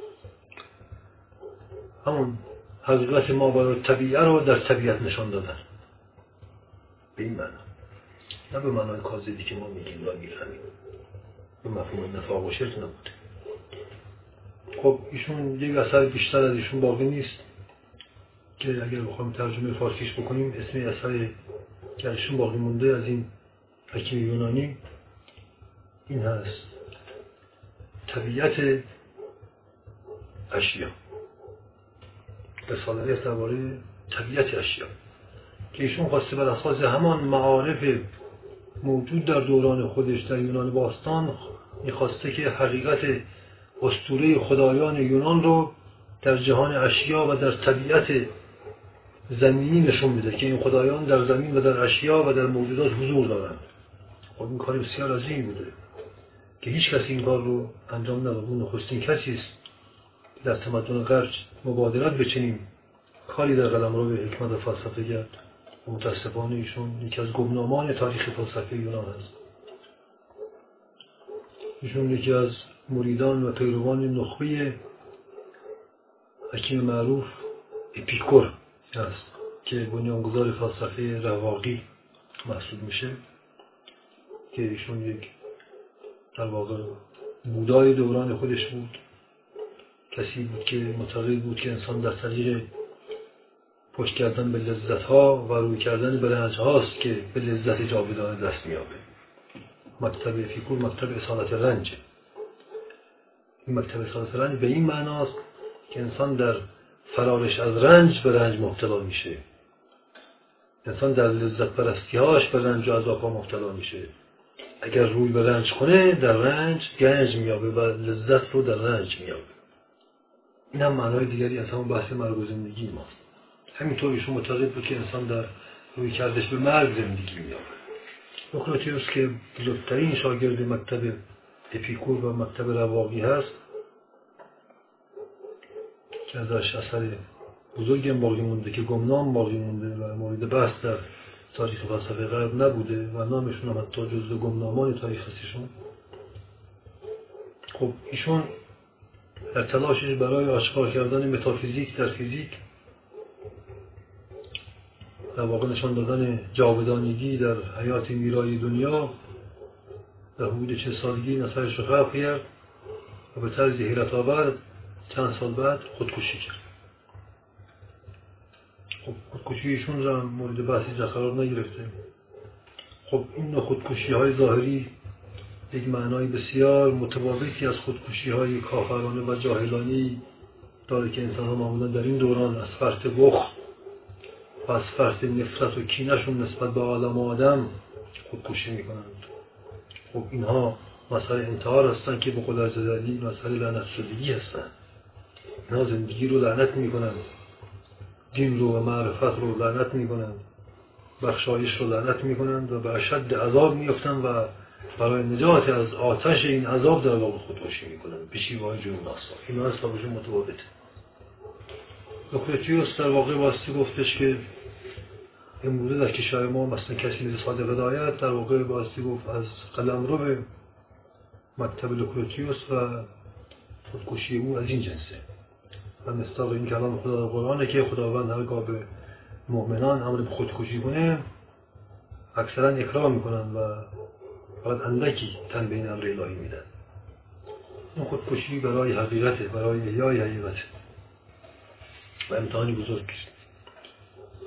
همون حقیقت ما برای طبیعه رو در طبیعت نشان دادن، به این معنا، نه به معنای کاذبی که ما میگیم و میفهمیم، به مفهوم نفاق و شرک نبوده. خب ایشون یک اثر بیشتر از ایشون باقی نیست که اگر بخوایم ترجمه فارسیش بکنیم اسم اثر که ازشون باقی مونده از این حکیم یونانی این هست: طبیعت اشیا. رساله درباره طبیعت اشیا که ایشون خواسته بر اساس همان معارف موجود در دوران خودش در یونان باستان میخواسته که حقیقت اسطوره خدایان یونان رو در جهان اشیا و در طبیعت زمینی نشون بده که این خدایان در زمین و در اشیا و در موجودات حضور دارند. خب این کار بسیار عظیمی بوده که هیچ کسی این کار رو انجام نداد. اون نخستین کسی است که در تمدن غرب مبادرت به چنین کاری در قلمرو حکمت و فلسفه کرد. متاسفانه ایشون یکی از گمنامان تاریخ فلسفه یونان است. ایشون یکی از مریدان و پیروان نخبه حکیم معروف اپیکور است که بنیانگذار فلسفه رواقی محسوب میشه، که ایشون یک در واقع بودای دوران خودش بود، کسی بود که معتقد بود که انسان در طریق پشت کردن به لذت‌ها و روی کردن به رنج‌هاست که به لذت جاودانه دست می‌یابه. مکتب اپیکور مکتب اصالت رنج. این مکتب اصالت رنج به این معناست که انسان در فرارش از رنج به رنج مبتلا میشه. انسان در لذت پرستی‌هاش به رنج و عذاب‌ها مبتلا میشه. اگر روی به رنج کنه در رنج گنج می‌یابه و لذت رو در رنج می‌یابه. این هم معنای دیگری از همون بحث مرگ و زندگی ماست. همینطور ایشون معتقد بود که انسان در روی کردش به مرگ زندگی می‌یابه. سقراطیوس که بزرگترین شاگرد مکتب اپیکور و مکتب رواقی هست که ازش اثر بزرگی هم باقی مونده که گمنام باقی مونده و مورد بحث در تاریخ فلسفه غرب نبوده و نامشون هم حتی جزو گمنامان تاریخ هستشون. خب ایشون در تلاشش برای آشکار کردن متافیزیک در فیزیک، در واقع نشان دادن جاودانگی در حیات میرای دنیا، در حدود 40 سالگی اثرش رو خلق کرد و به طرز حیرت آور چند سال بعد خودکشی کرد. خب خودکشی ایشون را مورد بحثی قرار نگرفته. خب این نوع خودکشی‌های ظاهری یک معنای بسیار متفاوتی از خودکشی‌های کافرانه و جاهلانه داره که انسان‌ها معمولا در این دوران از فرط بخل و از فرط نفرت و کینه‌شون نسبت به عالم آدم خودکشی می‌کنند. خب اینها مسئله انتحار هستند که به قول عزیزی مسئله لعنت شدگی هستند. اینها زندگی رو لعنت می‌کنند، دین رو و معرفت رو لعنت می‌کنند، بخشایش رو لعنت می‌کنند و به اشد عذاب می‌افتند و برای نجات از آتش این عذاب در واقع خودکشی می‌کنند به شیوه‌های جنون‌آسا. این حسابشون متفاوته. لوکرتیوس در واقع واسطه گفتش که امروزه در کشور ما مثلا کسی مثل صادق هدایت در واقع واسطه گفت از قلمرو مکتب لوکرتیوس و خودکشی او از این جنسه. و مصداق این کلام خدا در قرآنه که خداوند هرگاه به مؤمنان امر به خودکشی کنه اکثرا اکراه میکنن و فقط اندکی تن به این امر الهی میدن. این خودکشی برای حقیقته، برای احیای حقیقته و امتحانی بزرگ است.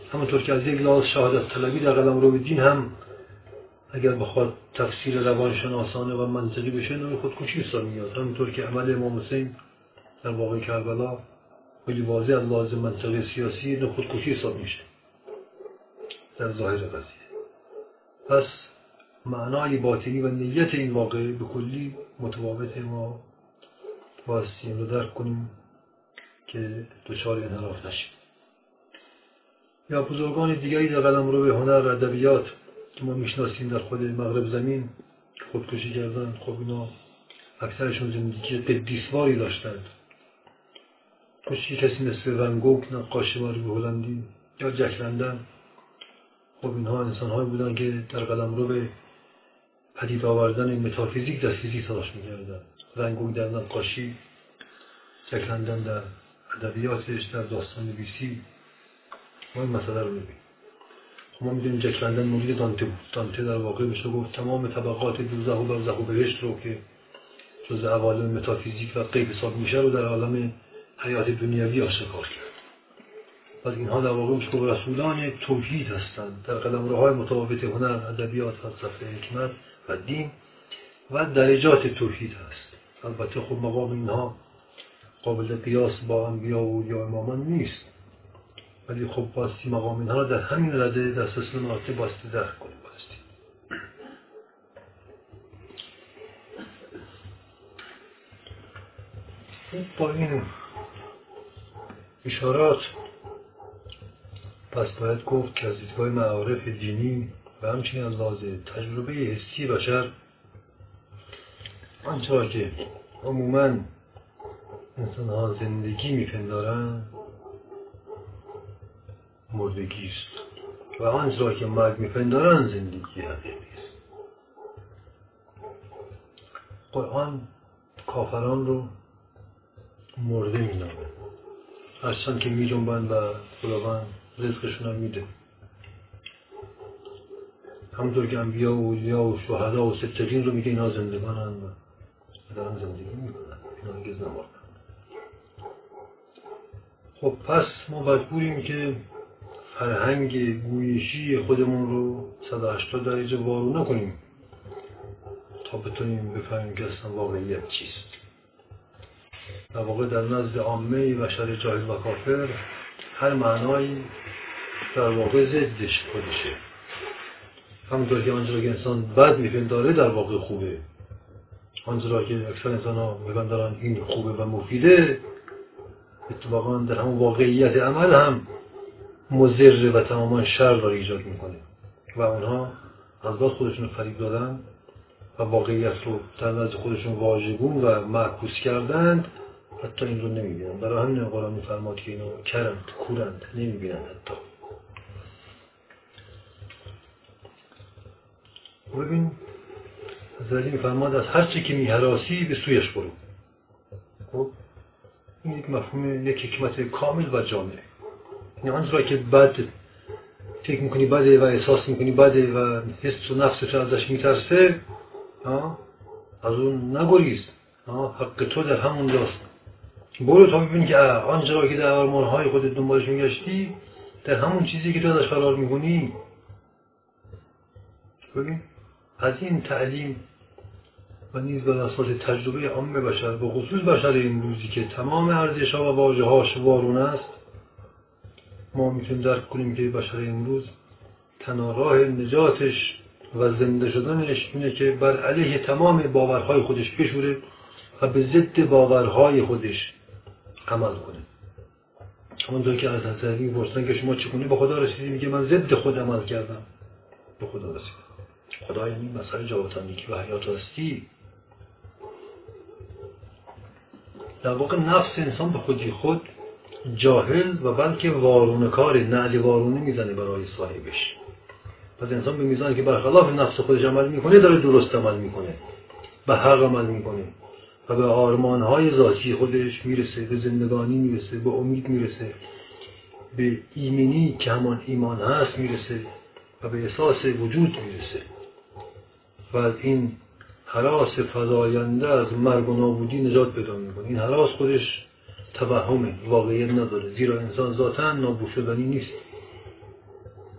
همونطور که از یک لحاظ شهادت طلبی در قلمرو دین هم اگر بخواد تفسیر روانشناسانه و منطقی بشه نوع خودکشی حساب میاد. همونطور که عمل امام حسین در واقعه کربلا خیلی واضح از لحاظ منطقی سیاسی نوع خودکشی حساب میشه در ظاهر قضیه. پس معنای باطنی و نیت این واقعه به کلی متفاوت، ما بایستی این رو درک کنیم که دچار انحراف نشیم. یا بزرگان دیگری در قلمرو هنر و ادبیات که ما میشناسیم در خود مغرب زمین خودکشی کردن، خب اینا اکثرشون زندگی قدیسواری داشتند. کشی کسی مثل ون گوگ، نقاش معروف هلندی، یا جک لندن، خب اینها انسان‌هایی بودن که در قلمرو به پدید آوردن متافیزیک دسترسی تلاش می‌کردند. ون گوگ در نقاشی، جک لندن در ادبیاتش، در داستان‌نویسی ما این مسئله رو می‌بینیم. خب ما می‌دونیم جک لندن مرید دانته بود. دانته در واقع میشه گفت تمام طبقات دوزخ و برزخ و بهشت رو که جزء عوالم متافیزیک و غیب حساب میشه رو در عالم حیات دنیوی آشکار کرد. پس اینها در واقع میشه گفت رسولان توحید هستند در قلمروهای متفاوت هنر، ادبیات، فلسفه، حکمت و دین و درجات توحید هست. البته خب مقام اینها قابل قیاس با انبیا و یا امامان نیست، ولی خب باستی مقام اینها در همین رده در سلسله مراتب باستی درک کنیم. باستی با این اشارات پس باید گفت که از دیدگاه معارف دینی و همچنین از لحاظ تجربه حسی بشر آنچه که عموماً انسان‌ها زندگی می‌پندارند مردگی است و آنچه که مرگ می‌پندارند زندگی حقیقی است. قرآن کافران رو مرده می‌نامه، هرچند که می‌جنبند و خداوند رزقشون هم میده. همونطور که انبیا و اولیا و شهدا و صدیقین رو میگه اینا زندگانن و دارن زندگی میکنن، اینا هرگز نمردن. خب پس ما مجبوریم که فرهنگ گویشی خودمون رو 180 درجه وارونه کنیم تا بتونیم بفهمیم که اصلا واقعیت چیست. در واقع در نزد عامه بشر جاهل و کافر هر معنایی در واقع ضدش خودشه. همونطور که آنجا که انسان بد میپنداره در واقع خوبه، آنجا که اکثر انسان ها میپندارن این خوبه و مفیده، اتفاقا در همون واقعیت عمل هم مضر و تماما شر را ایجاد میکنه و اونها از باز خودشون رو فریب دادن و واقعیت رو در نزد خودشون واژگون و معکوس کردند، حتی این رو نمیبینن. برای همین قرآن میفرماد که اینا کرند، کورند، نمیبینن حتی. ببین حضرتی میفرماد از هر چی که میهراسی به سویش برو. خب این یک مفهوم، یک حکمت کامل و جامع. یعنی آنجا که بد فکر میکنی بده و احساس میکنی بده و حس و نفسش ازش میترسه، از اون نگریز، حق تو در همون جاست. برو تا ببین که آنجا که در آرمانهای خودت دنبالش میگشتی در همون چیزی که تو ازش فرار میکنی. ببین از این تعلیم و نیز بر اساس تجربه عام بشر به خصوص بشر امروزی که تمام ارزش‌ها و واژه‌هاش وارونه است، ما میتونیم درک کنیم که بشر امروز تنها راه نجاتش و زنده شدنش اینه که بر علیه تمام باورهای خودش بشوره و به ضد باورهای خودش عمل کنه. همونطور که از حضرت می‌پرسن که شما چگونه به خدا رسیدی، میگه من ضد خود عمل کردم به خدا رسیدم. خدا یعنی مسئله جاوطنیکی و حیات هستی. در واقع نفس انسان به خودی خود جاهل و بلکه وارونه کار نعل وارونه میزنه برای صاحبش. پس انسان به میزانی که برخلاف نفس خودش عمل میکنه داره درست عمل میکنه، به حق عمل میکنه و به آرمانهای ذاتی خودش میرسه، به زندگانی میرسه، به امید میرسه، به ایمنی که همان ایمان هست میرسه و به احساس وجود میرسه و از این هراس فزاینده از مرگ و نابودی نجات پیدا میکنه. این هراس خودش توهمه، واقعیت نداره، زیرا انسان ذاتاً نابود شدنی نیست.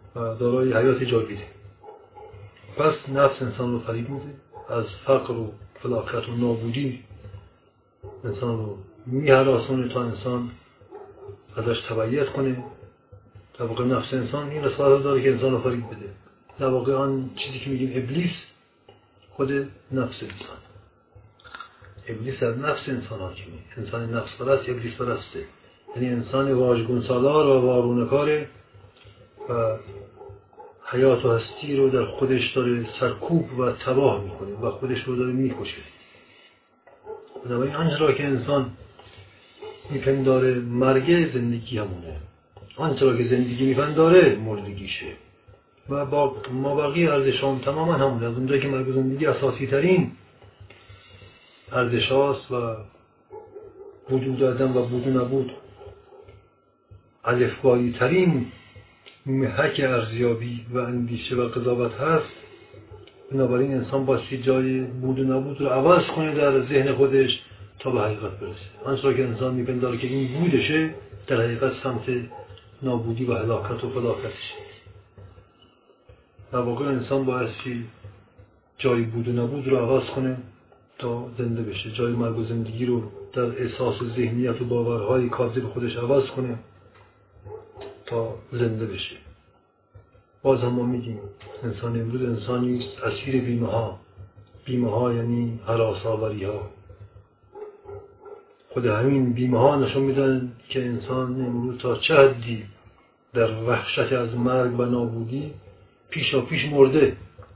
و دارای حیات جاویده. پس نفس انسان رو فریب میده، از فقر و فلاکت و نابودی انسان رو میهراسونه تا انسان ازش تبعیت کنه. در واقع نفس انسان این رسالت داره که انسان رو فریب بده. در واقع آن چیزی که میگیم ابلیس خود نفس انسان. ابلیس از نفس انسان حاکمه. انسان نفس پرست ابلیس پرسته، یعنی انسان واژگون سالار و وارونکاره و حیات و هستی رو در خودش داره سرکوب و تباه میکنه و خودش رو داره میکشه. بنابراین آنچه را که انسان میپنداره مرگ زندگی همونه، آنچه را که زندگی میپنداره مردگیشه و با مابقی ارزشان تماما همونه. از اونجایی که مرگ زندگی اساسی ترین ارزش هاست و وجود آدم و بود و نبود الفبایی ترین محک ارزیابی و اندیشه و قضاوت هست، بنابراین انسان باستی جای بود و نبود رو عوض کنه در ذهن خودش تا به حقیقت برسه. آنچه را که انسان میپنداره که این بودشه در حقیقت سمت نابودی و هلاکت و فلاکتشه. در واقع انسان بایستی جای بود و نبود رو عوض کنه تا زنده بشه، جای مرگ و زندگی رو در احساس و ذهنیت و باورهای کاذب خودش عوض کنه تا زنده بشه. باز هم ما میگیم انسان امروز انسانی است اسیر بیمه ها. بیمه ها یعنی هراس‌آوری ها. خود همین بیمه ها نشون میدن که انسان امروز تا چه حدی در وحشت از مرگ و نابودی پیشا پیش مرده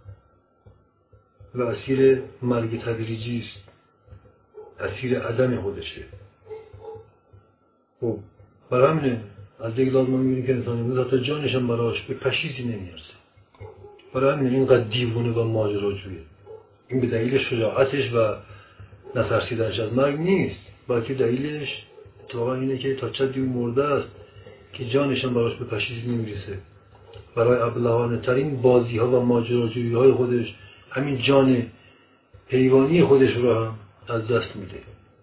و اسیر مرگ تدریجی است، اسیر عدم خودشه. خب برای همینه از یک لحاظ ما می‌بینیم که انسان امروز حتی جانش هم براش به پشیزی نمیارزه. برای همینه اینقدر دیوونه و ماجراجویه. این به دلیل شجاعتش و نترسیدنش از مرگ نیست، بلکه دلیلش اتفاقا اینه که تا چه حدی مرده است که جانش هم براش به پشیزی نمیرسه. برای ابلهانه ترین بازی ها و ماجراجویی های خودش همین جان حیوانی خودش رو هم از دست میده.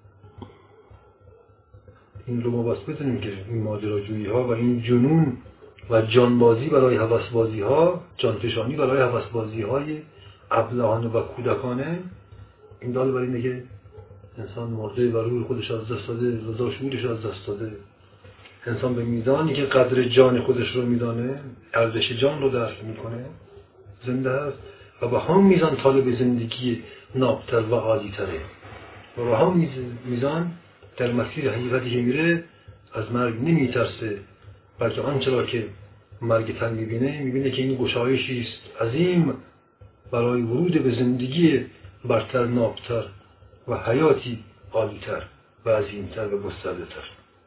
این رو ما بس بدونیم که این ماجراجویی ها و این جنون و جانبازی برای هوسبازی ها، جانفشانی برای هوسبازی های ابلهانه و کودکانه، این دال بر اینه که انسان مرده و روح خودش از دست داده، رضا شعورش از دست داده. انسان به میزانی که قدر جان خودش رو میدانه، ارزش جان رو درک میکنه، زنده است و به هم میزان طالب زندگی نابتر و عالی تره و به هم میزان در مسیر حقیقتی که میره از مرگ نمیترسه، بلکه آنچه را که مرگ تن میبینه که این گشایشی است عظیم برای ورود به زندگی برتر، نابتر و حیاتی عالیتر و عظیمتر و گسترده‌تر.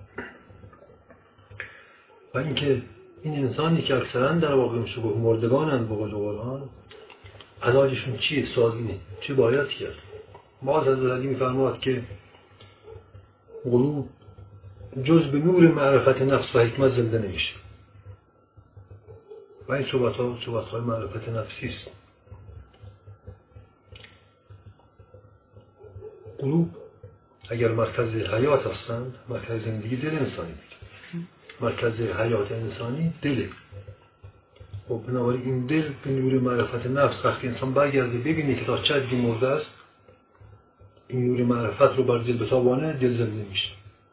و اینکه این انسانی که اکثرا در واقع میشه گفت مردگانند به قول قرآن، علاجشون چیه؟ سوال اینه چه باید کرد؟ باز حضرت علی میفرماد که قلوب جز به نور معرفت نفس و حکمت زنده نمیشه و این صحبت‌های معرفت نفسی است. قلوب اگر مرکز حیات هستند، مرکز زندگی دل انسانی بود. مرکز حیات انسانی دله. خب بنابراین این دل به نور معرفت نفس وقتی انسان برگرده ببینه که تا چه حدی مرده است، این نور معرفت رو بر دل بتابانه، دل زنده میشه.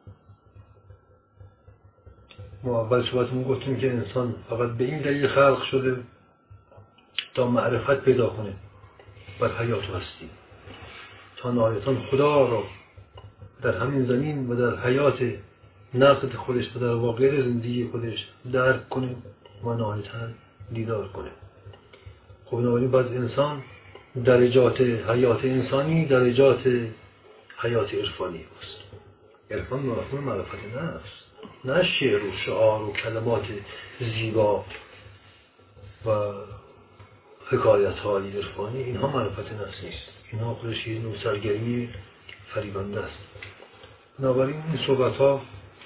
ما اول صحبتمون گفتیم که انسان فقط به این دلیل خلق شده تا معرفت پیدا کنه بر حیات و هستی، تا نهایتاً خدا را در همین زمین و در حیات نقد خودش و در واقع زندگی خودش درک کنه و نهایتاً دیدار کنه. خب بنابراین باید انسان درجات حیات انسانی درجات حیات عرفانی است. عرفان مفهوم معرفت نفس، نه شعر و شعار و کلمات زیبا و حکایت های عرفانی. اینها معرفت نفس نیست، اینها خودش یه نوع سرگرمی فریبنده است. بنابراین این صحبت ها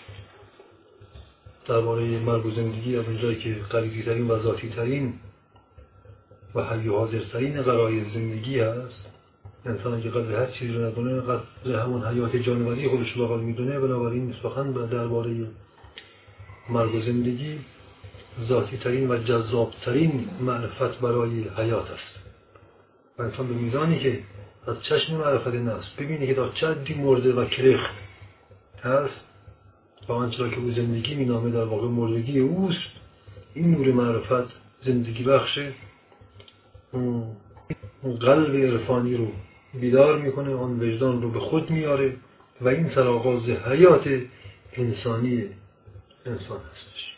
درباره مرگ و زندگی از اونجایی که غریزی ترین و ذاتی ترین و حی و حاضر ترین غرایز زندگی هست، انسان که قدر هر چیزی رو ندونه قدر همون حیات جانوری خودش رو بقال میدونه. بنابراین سخن درباره مرگ و زندگی ذاتی ترین و جذاب ترین معرفت برای حیات است و انسان به میزانی که از چشم معرفت نفس ببینه که تا چه حدی مرده و کرخت هست و آنچه که او زندگی مینامه در واقع مردگی اوست، این نور معرفت زندگی بخش اون قلب عرفانی رو بیدار میکنه، آن وجدان رو به خود میاره و این سرآغاز حیات انسانی انسان هستش.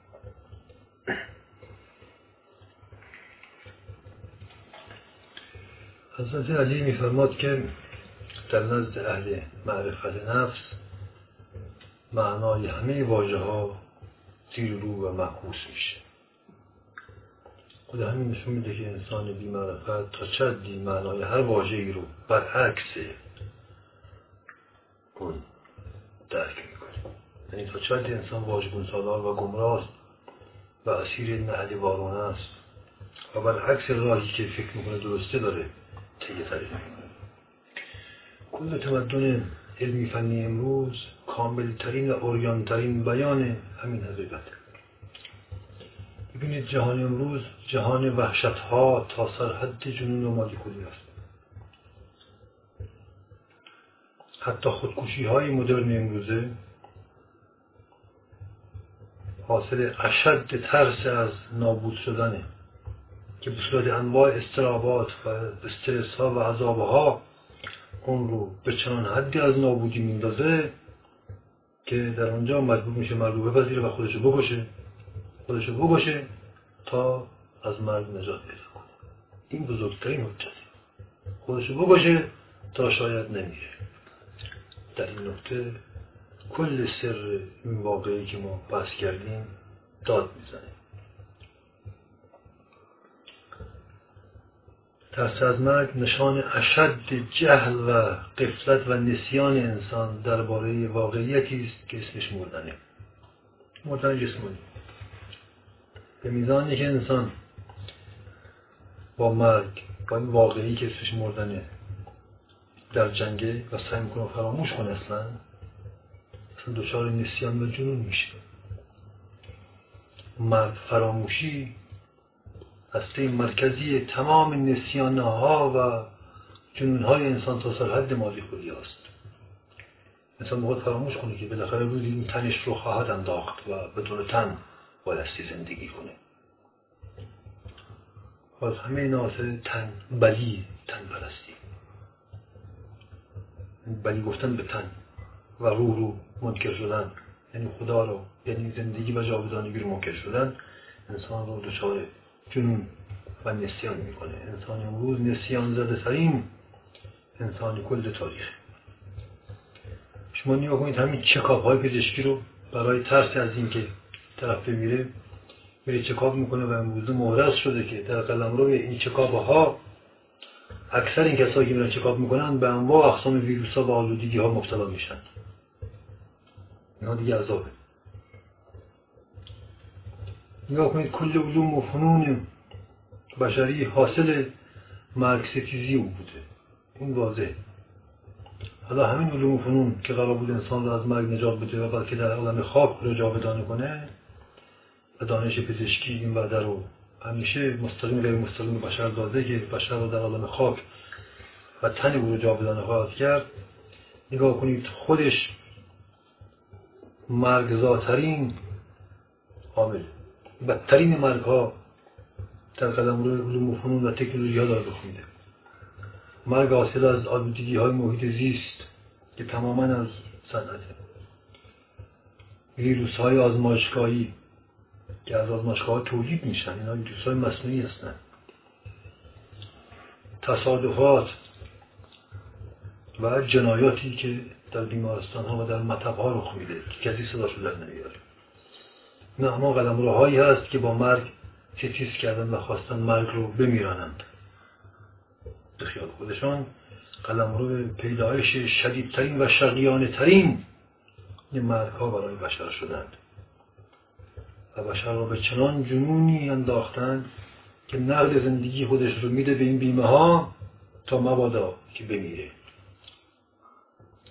حضرت علی میفرماد که در نزد اهل معرفت نفس معنای همه واژه ها زیر رو و معکوس میشه. خود همین نشون میده که انسان بی معرفت تا چه حدی معنای هر واژه‌ای رو برعکس اون درک میکنه. یعنی تا چه حدی انسان واژگون سالار و گمراه و اسیر نهل وارونه است و برعکس راهی که فکر میکنه درسته داره طی طریق میکنه. کل تمدن علمی فنی امروز کاملترین و عریان‌ترین بیان همین حقیقته. ببینید جهان امروز جهان وحشت‌ها تا سرحد جنون و مالیکولی است. حتی خودکشی‌های مدرن امروزه حاصل اشد ترس از نابود شدنه که به صورت انواع اضطرابات و استرس‌ها و عذاب‌ها اون رو به چنان حدی از نابودی میندازه که در اونجا مجبور میشه مرگ رو بپذیره و خودشو بکشه تا از مرگ نجات پیدا کنه. این بزرگترین حجته. خودشو بکشه تا شاید نمیره. در این نکته کل سر این واقعی که ما بحث کردیم داد میزنه. ترس از مرگ نشان اشد جهل و غفلت و نسیان انسان درباره واقعیتی است که اسمش مردنه. مردن جسمانی. به میزانی که انسان با مرگ، با این واقعی که اسمش مردنه در جنگه و سعی میکنه فراموش کنه اصلا دچار نسیان و جنون میشه. مرگ فراموشی هسته مرکزی تمام نسیانها و جنونهای انسان تا سرحد مالیکولی است. انسان باید فراموش کنه که بالاخره روزی این تنش رو خواهد انداخت و بدون تن بایستی زندگی کنه. باز همه این حاصل تنبلی، تن پرستی، بلی گفتن به تن و روح رو منکر شدن، یعنی خدا رو، یعنی زندگی و جاودانگی رو منکر شدن، انسان رو دچار جنون و نسیان میکنه. انسان امروز نسیان زده ترین انسان کل تاریخ. شما نگاه کنید همین چکاپ های پزشکی رو برای ترس از این که طرف میره چکاپ میکنه و امروز مورث شده که در قلمرو این چکاپ ها اکثر این کسایی که میرن چکاپ میکنن به انواع اقسام ویروس ها و آلودگی ها مبتلا میشن. اینا دیگه عذابه. نگاه کنید کل علوم و فنون بشری حاصل مرگ ستیزی او بوده. این واضحه. حالا همین علوم و فنون که قرار بود انسان رو از مرگ نجات بده و بلکه در عالم خواب رو جاودانه کنه و دانش پزشکی این وعده رو همیشه مستقیم غیر مستقیم بشر داده که بشر رو در عالم خاک و تن او رو جاودانه خواهد کرد. نگاه کنید خودش مرگزاترین عامل، بدترین مرگ ها در قلمرو علوم و فنون و تکنولوژی ها داره رخ میده. مرگ حاصل از آلودگی های محیط زیست که تماما از صنعته. ویروس های آزمایشگاهی که از آزمایشگاه ها تولید میشن، اینا ویروس های مصنوعی هستن. تصادفات و جنایاتی که در بیمارستان ها و در مطب ها رخ میده که کسی صداشو در نمیاره. نه، اما قلمروهایی هست که با مرگ ستیز کردن و خواستن مرگ رو بمیرانند. به خیال خودشان قلمرو پیدایش شدیدترین و شقیانه ترین مرگ ها برای بشر شدند و بشر را به چنان جنونی انداختند که نقد زندگی خودش رو میده به این بیمه ها تا مبادا که بمیره.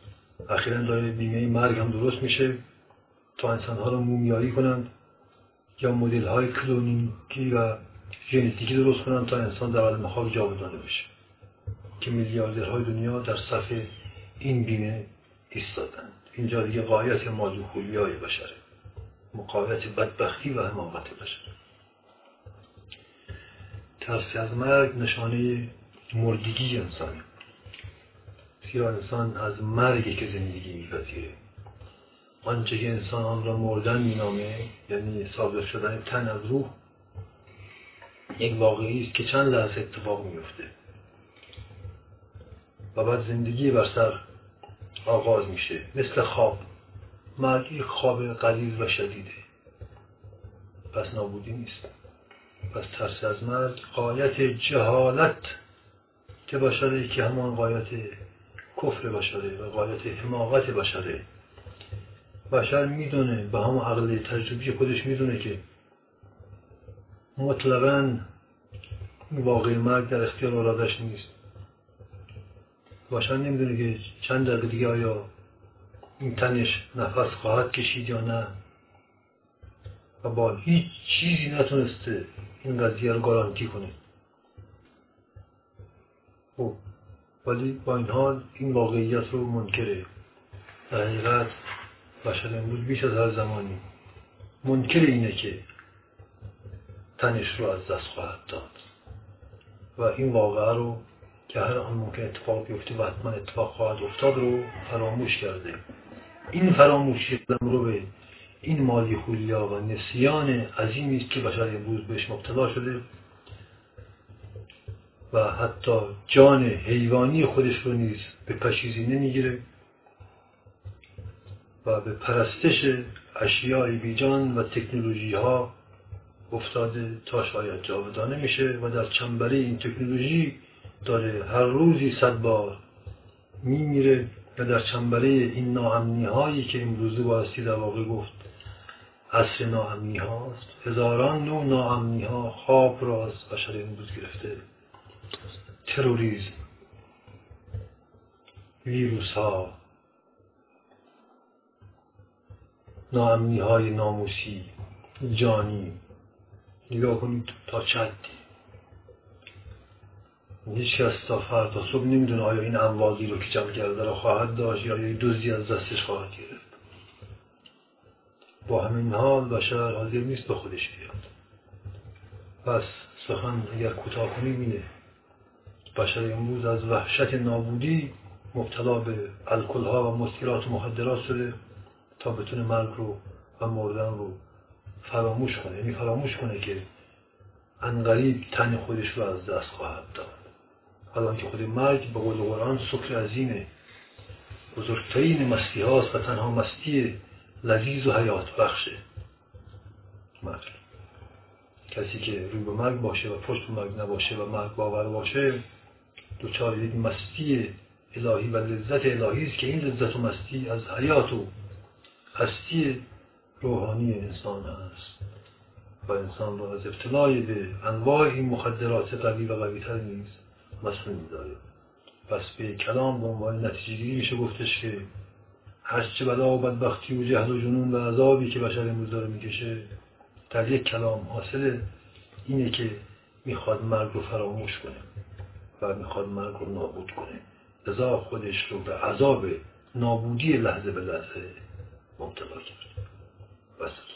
اخیراً داره بیمه مرگ هم درست میشه تا انسانها رو مومیایی کنند یا مدل های کلونینگی و ژنتیکی درست کنن تا انسان در عالم خواب جاودانه بشه که میلیاردرهای دنیا در صف این بیمه ایستادن. اینجا دیگه غایت مالیکولیای بشره، مقایت بدبختی و حماقت بشره. ترس از مرگ نشانه مردگی انسانی، زیرا انسان از مرگی که زندگی می‌پذیره. آنچه که انسان آن را مردن مینامه، یعنی صادر شدن تن از روح، یک واقعی است که چند لحظه اتفاق میفته و بعد زندگی بر سر آغاز میشه. مثل خواب، مرگ یک خواب غلیظ و شدیده، پس نابودی نیست. پس ترس از مرگ غایت جهالت که بشره، که همان غایت کفر بشره و غایت حماقت بشره. بشر میدونه، به همون عقل تجربی خودش میدونه که مطلقاً واقع مرگ در اختیار و ارادش نیست. بشر نمیدونه که چند دقیقه دیگه آیا این تنش نفس خواهد کشید یا نه، و با هیچ چیزی نتونسته این قضیه رو گارانتی کنه. ولی با این حال این واقعیت رو منکره. در حقیقت بشر امروز بیش از هر زمانی منکر اینه که تنش رو از دست خواهد داد و این واقعه رو که هر آن ممکن اتفاق بیفته و حتما اتفاق خواهد افتاد رو فراموش کرده. این فراموشی قدم رو به این مالیکولیا و نسیان عظیمی است که بشر امروز بهش مبتلا شده و حتی جان حیوانی خودش رو نیز به پشیزی نمیگیره و به پرستش اشیای بیجان و تکنولوژی ها افتاده تا شاید جاودانه میشه و در چنبره این تکنولوژی داره هر روزی 100 بار میمیره و در چنبره این ناامنی هایی که امروزه بایستی در واقع گفت عصر ناامنی هاست. هزاران نوع ناامنی ها خواب راست بشر امروز گرفته. تروریسم، ویروس ها، ناامنی های ناموسی، جانی. نگاه کنید تا چه حدی هیچ کس تا فردا صبح نمیدونه آیا این اموالی رو که جمع کرده را خواهد داشت یا یک دزدی از دستش خواهد گرفت. با همین حال بشر حاضر نیست به خودش بیاد. پس سخن اگر کوتاه کنیم اینه: بشر امروز از وحشت نابودی مبتلا به الکل‌ها و مسکرات و مخدرات شده تا بتونه مرگ رو و مردن رو فراموش کنه. یعنی فراموش کنه که عنقریب تن خودش رو از دست خواهد داد. حالا که خود مرگ به قول قرآن سکر عظیمه، بزرگترین مستی هاست و تنها مستی لذیذ و حیات بخشه. مرگ، کسی که روی به مرگ باشه و پشت به مرگ نباشه و مرگ باور باشه دوچار یک مستی الهی و لذت الهی است که این لذت و مستی از حیات و هستی روحانی انسان هست و انسان را از ابتلای به انواع این مخدرات قوی و قوی‌تر نیز مسئول می‌داره. پس به کلام به عنوان نتیجه‌گیری میشه گفتش که هرچه بلا و بدبختی و جهل و جنون و عذابی که بشر امروز داره میکشه در یک کلام حاصل اینه که میخواد مرگ رو فراموش کنه و میخواد مرگ رو نابود کنه، لذا خودش رو به عذاب نابودی لحظه به لحظه مبتلا کرد. بس.